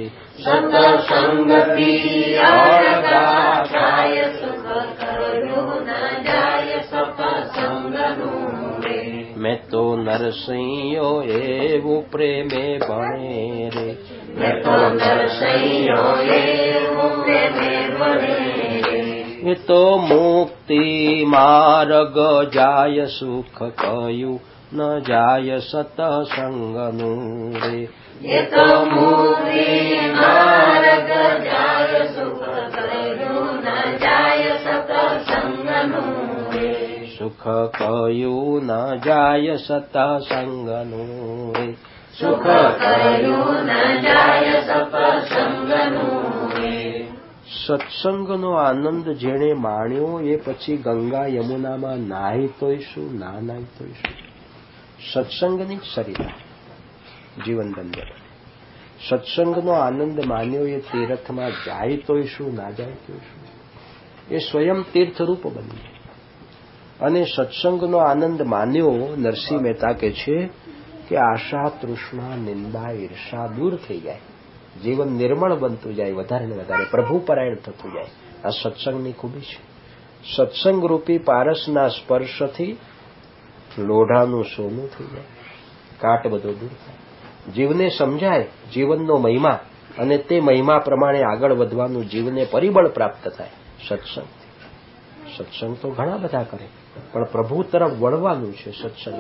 સત્સંગથી અળગા થાય સુખ કયું ન જાય સત્સંગનું રે. મેં તો નરસિંહો એવું પ્રેમે ભણે રે. મેં તો નરસિંહો એવું પ્રેમે ભણે રે. એ તો મુક્તિ માર્ગ જાય સુખ કયું ન જાય સત્સંગનું રે. એ તો મુક્તિ માર્ગ જાય સુખ કયું ન જાય સત્સંગનું રે. સુખ કયું ન જાય સત્સંગનું રે. સુખ કયું ન જાય સત્સંગનું રે. સત્સંગનો આનંદ જેણે માણ્યો એ પછી ગંગા યમુનામાં નાહી તોય શું ના નાહી તોય શું. સત્સંગની જ સરિતા જીવન ધન્ય બને. સત્સંગનો આનંદ માન્યો એ તીર્થમાં જાય તોય શું ના જાય તોય શું. એ સ્વયં તીર્થરૂપ બની જાય. અને સત્સંગનો આનંદ માન્યો નરસિંહ મહેતા કહે છે કે આશા તૃષ્ણા નિંદા ઈર્ષા દૂર થઈ જાય. જીવન નિર્મળ બનતું જાય, વધારે ને વધારે પ્રભુપરાયણ થતું જાય. આ સત્સંગની ખૂબી છે. સત્સંગ રૂપી પારસના સ્પર્શથી લોઢાનું સોનું થઈ જાય, કાટ બધો દૂર થાય. જીવને સમજાય જીવનનો મહિમા અને તે મહિમા પ્રમાણે આગળ વધવાનું જીવને પરિબળ પ્રાપ્ત થાય સત્સંગથી. સત્સંગ તો ઘણા બધા કરે પણ પ્રભુ તરફ વળવાનું છે સત્સંગ.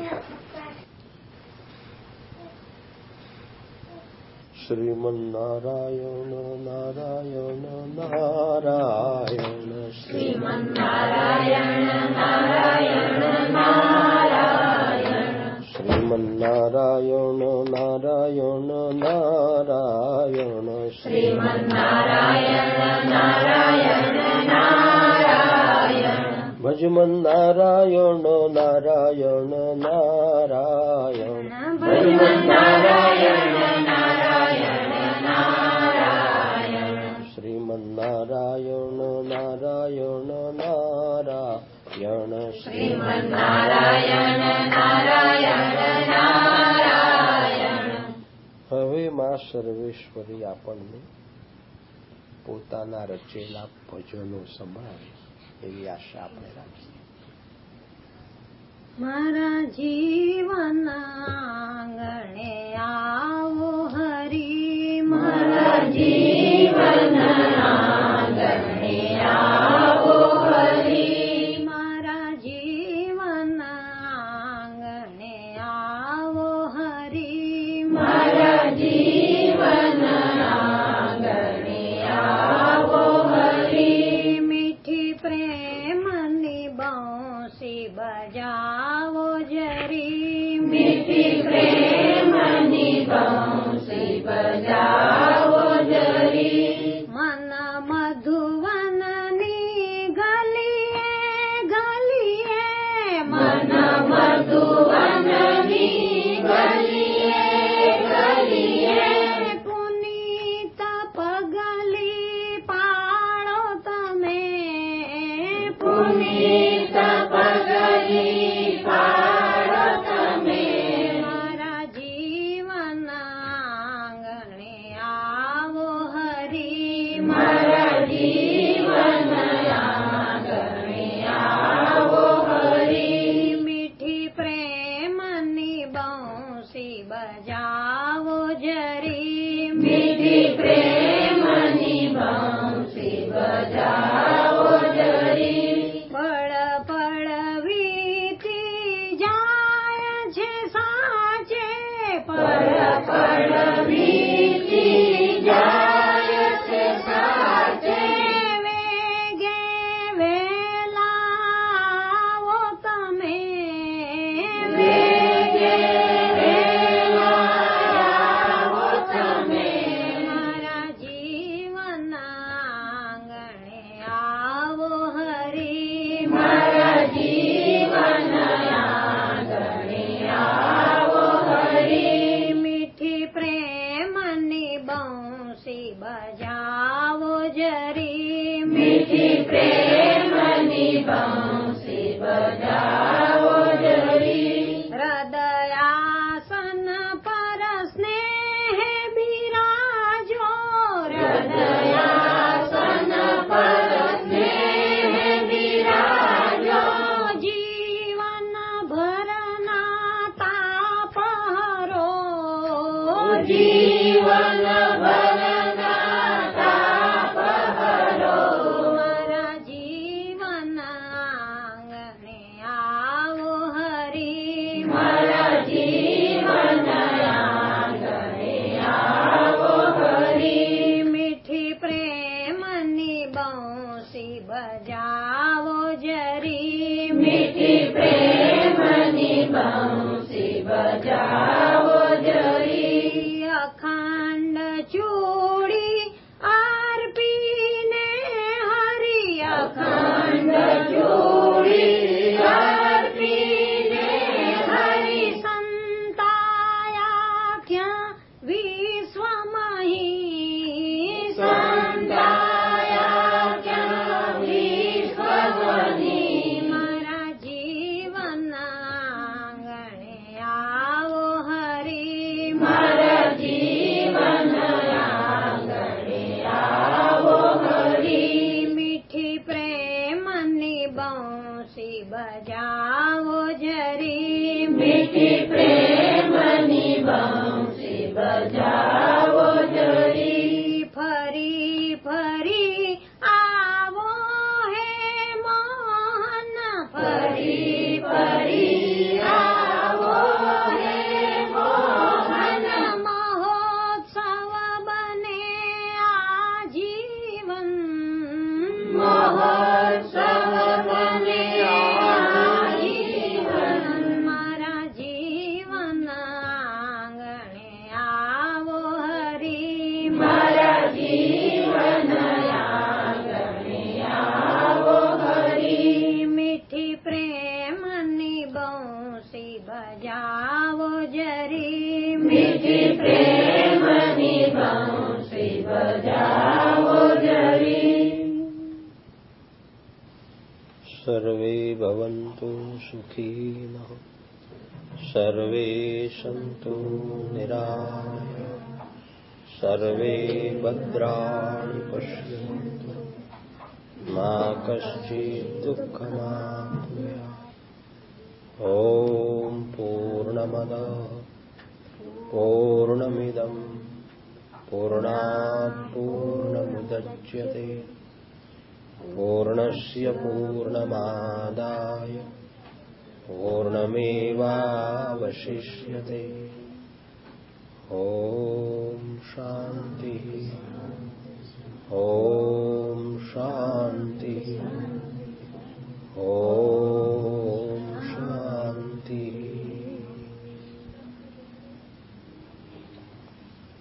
શ્રીમન્નારાયણ નારાયણ નારાયણ. શ્રીમન્નારાયણ નારાયણ નારાયણ. શ્રીમન્નારાયણ નારાયણ નારાયણ. શ્રીમન્નારાયણ નારાયણ નારાયણ. ભજમન્નારાયણ નારાયણ નારાયણ. ભજમન્નારાયણ નારાયણ નારાયણ. શ્રીમન્નારાયણ નારાયણ નારાયણ. શ્રીમન્નારાયણ નારાયણ નારાયણ. હવે માં સર્વેશ્વરી આપણને પોતાના રચેલા ભજનો સંભળાવે એવી આશા આપણે રાખીએ. મારા જીવન આંગણે આવો હરી. મારા જીવન આંગણે આવો હરી. મારા જીવન આંગણે આવો હરી. મારા ચિત્ત પગલી પાડો તમે. મારા જીવન આંગણે આવો હરી. મારા જીવન આંગણે આવો હરી. મીઠી પ્રેમની બંસી બજાવો જરી. મીઠી પ્રેમની બંસી બજાવો જરી. પળ પળ વીતી જાય છે સાચે. પળ પળ વીતી જાય છે સાચે. વેગે વેલા આવો તમે. વેગે વેલા આવો તમે. મારા જીવન આંગણે આવો હરી. મારા જીવન આંગણે આવો હરી. મીઠી પ્રેમની બંસી બજાવો જરી. મીઠી પ્રેમની બંસી બજાવો જરી. હૃદયાસન પર સ્નેહ બિરાજો. હૃદયાસન પર સ્નેહ બિરાજો. જીવન ભરના તાપ હરો. જીવન ભરના તાપ હરો. મારા જીવન આંગણે આવો હરી. મારા જીવન આંગણે આવો હરી. મીઠી પ્રેમની બંસી બજાવો જરી. મીઠી પ્રેમની બંસી બજાવો જરી. અખંડ ચૂડી આરપીને હરી. અખંડ જોડી આરતીને હરી. સંતાયા ક્યાં વિશ્વમહી. સંતાયા ક્યાં વિશ્વમહી. મારા જીવન આંગણે આવો હરી. મારા જીવન આંગણે આવો હરી. મીઠી પ્રેમની બંસી બજાવો જરી. મીઠી પ્રેમની બંસી બજાવો જરી. ફરી ફરી આવો હે મોહન. ફરી ફરી આવો હે મોહન. મહોત્સવ બને આજીવન. મહોત્સવ બને આજીવન. મારા જીવન આંગણે આવો હરી. મારા જીવન આંગણે આવો હરી. મીઠી પ્રેમની બંસી બજાવો જરી. મીઠી પ્રેમની બંસી બજાવો જરી. સર્વે ભવન્તુ સુખીનઃ. સર્વે સન્તુ નિરામયા. સર્વે ભદ્રાણિ પશ્યन्तુ. મા કશ્ચિत् દુઃખમાપ્નુયાत्. ઓમ પૂર્ણમદઃ પૂર્ણમિદં પૂર્ણાत् પૂર્ણમુદચ્યતે પૂર્ણસ્ય પૂર્ણમાદાય પૂર્ણમેવાવશિષ્યતે. ઓમ શાંતિ. ઓમ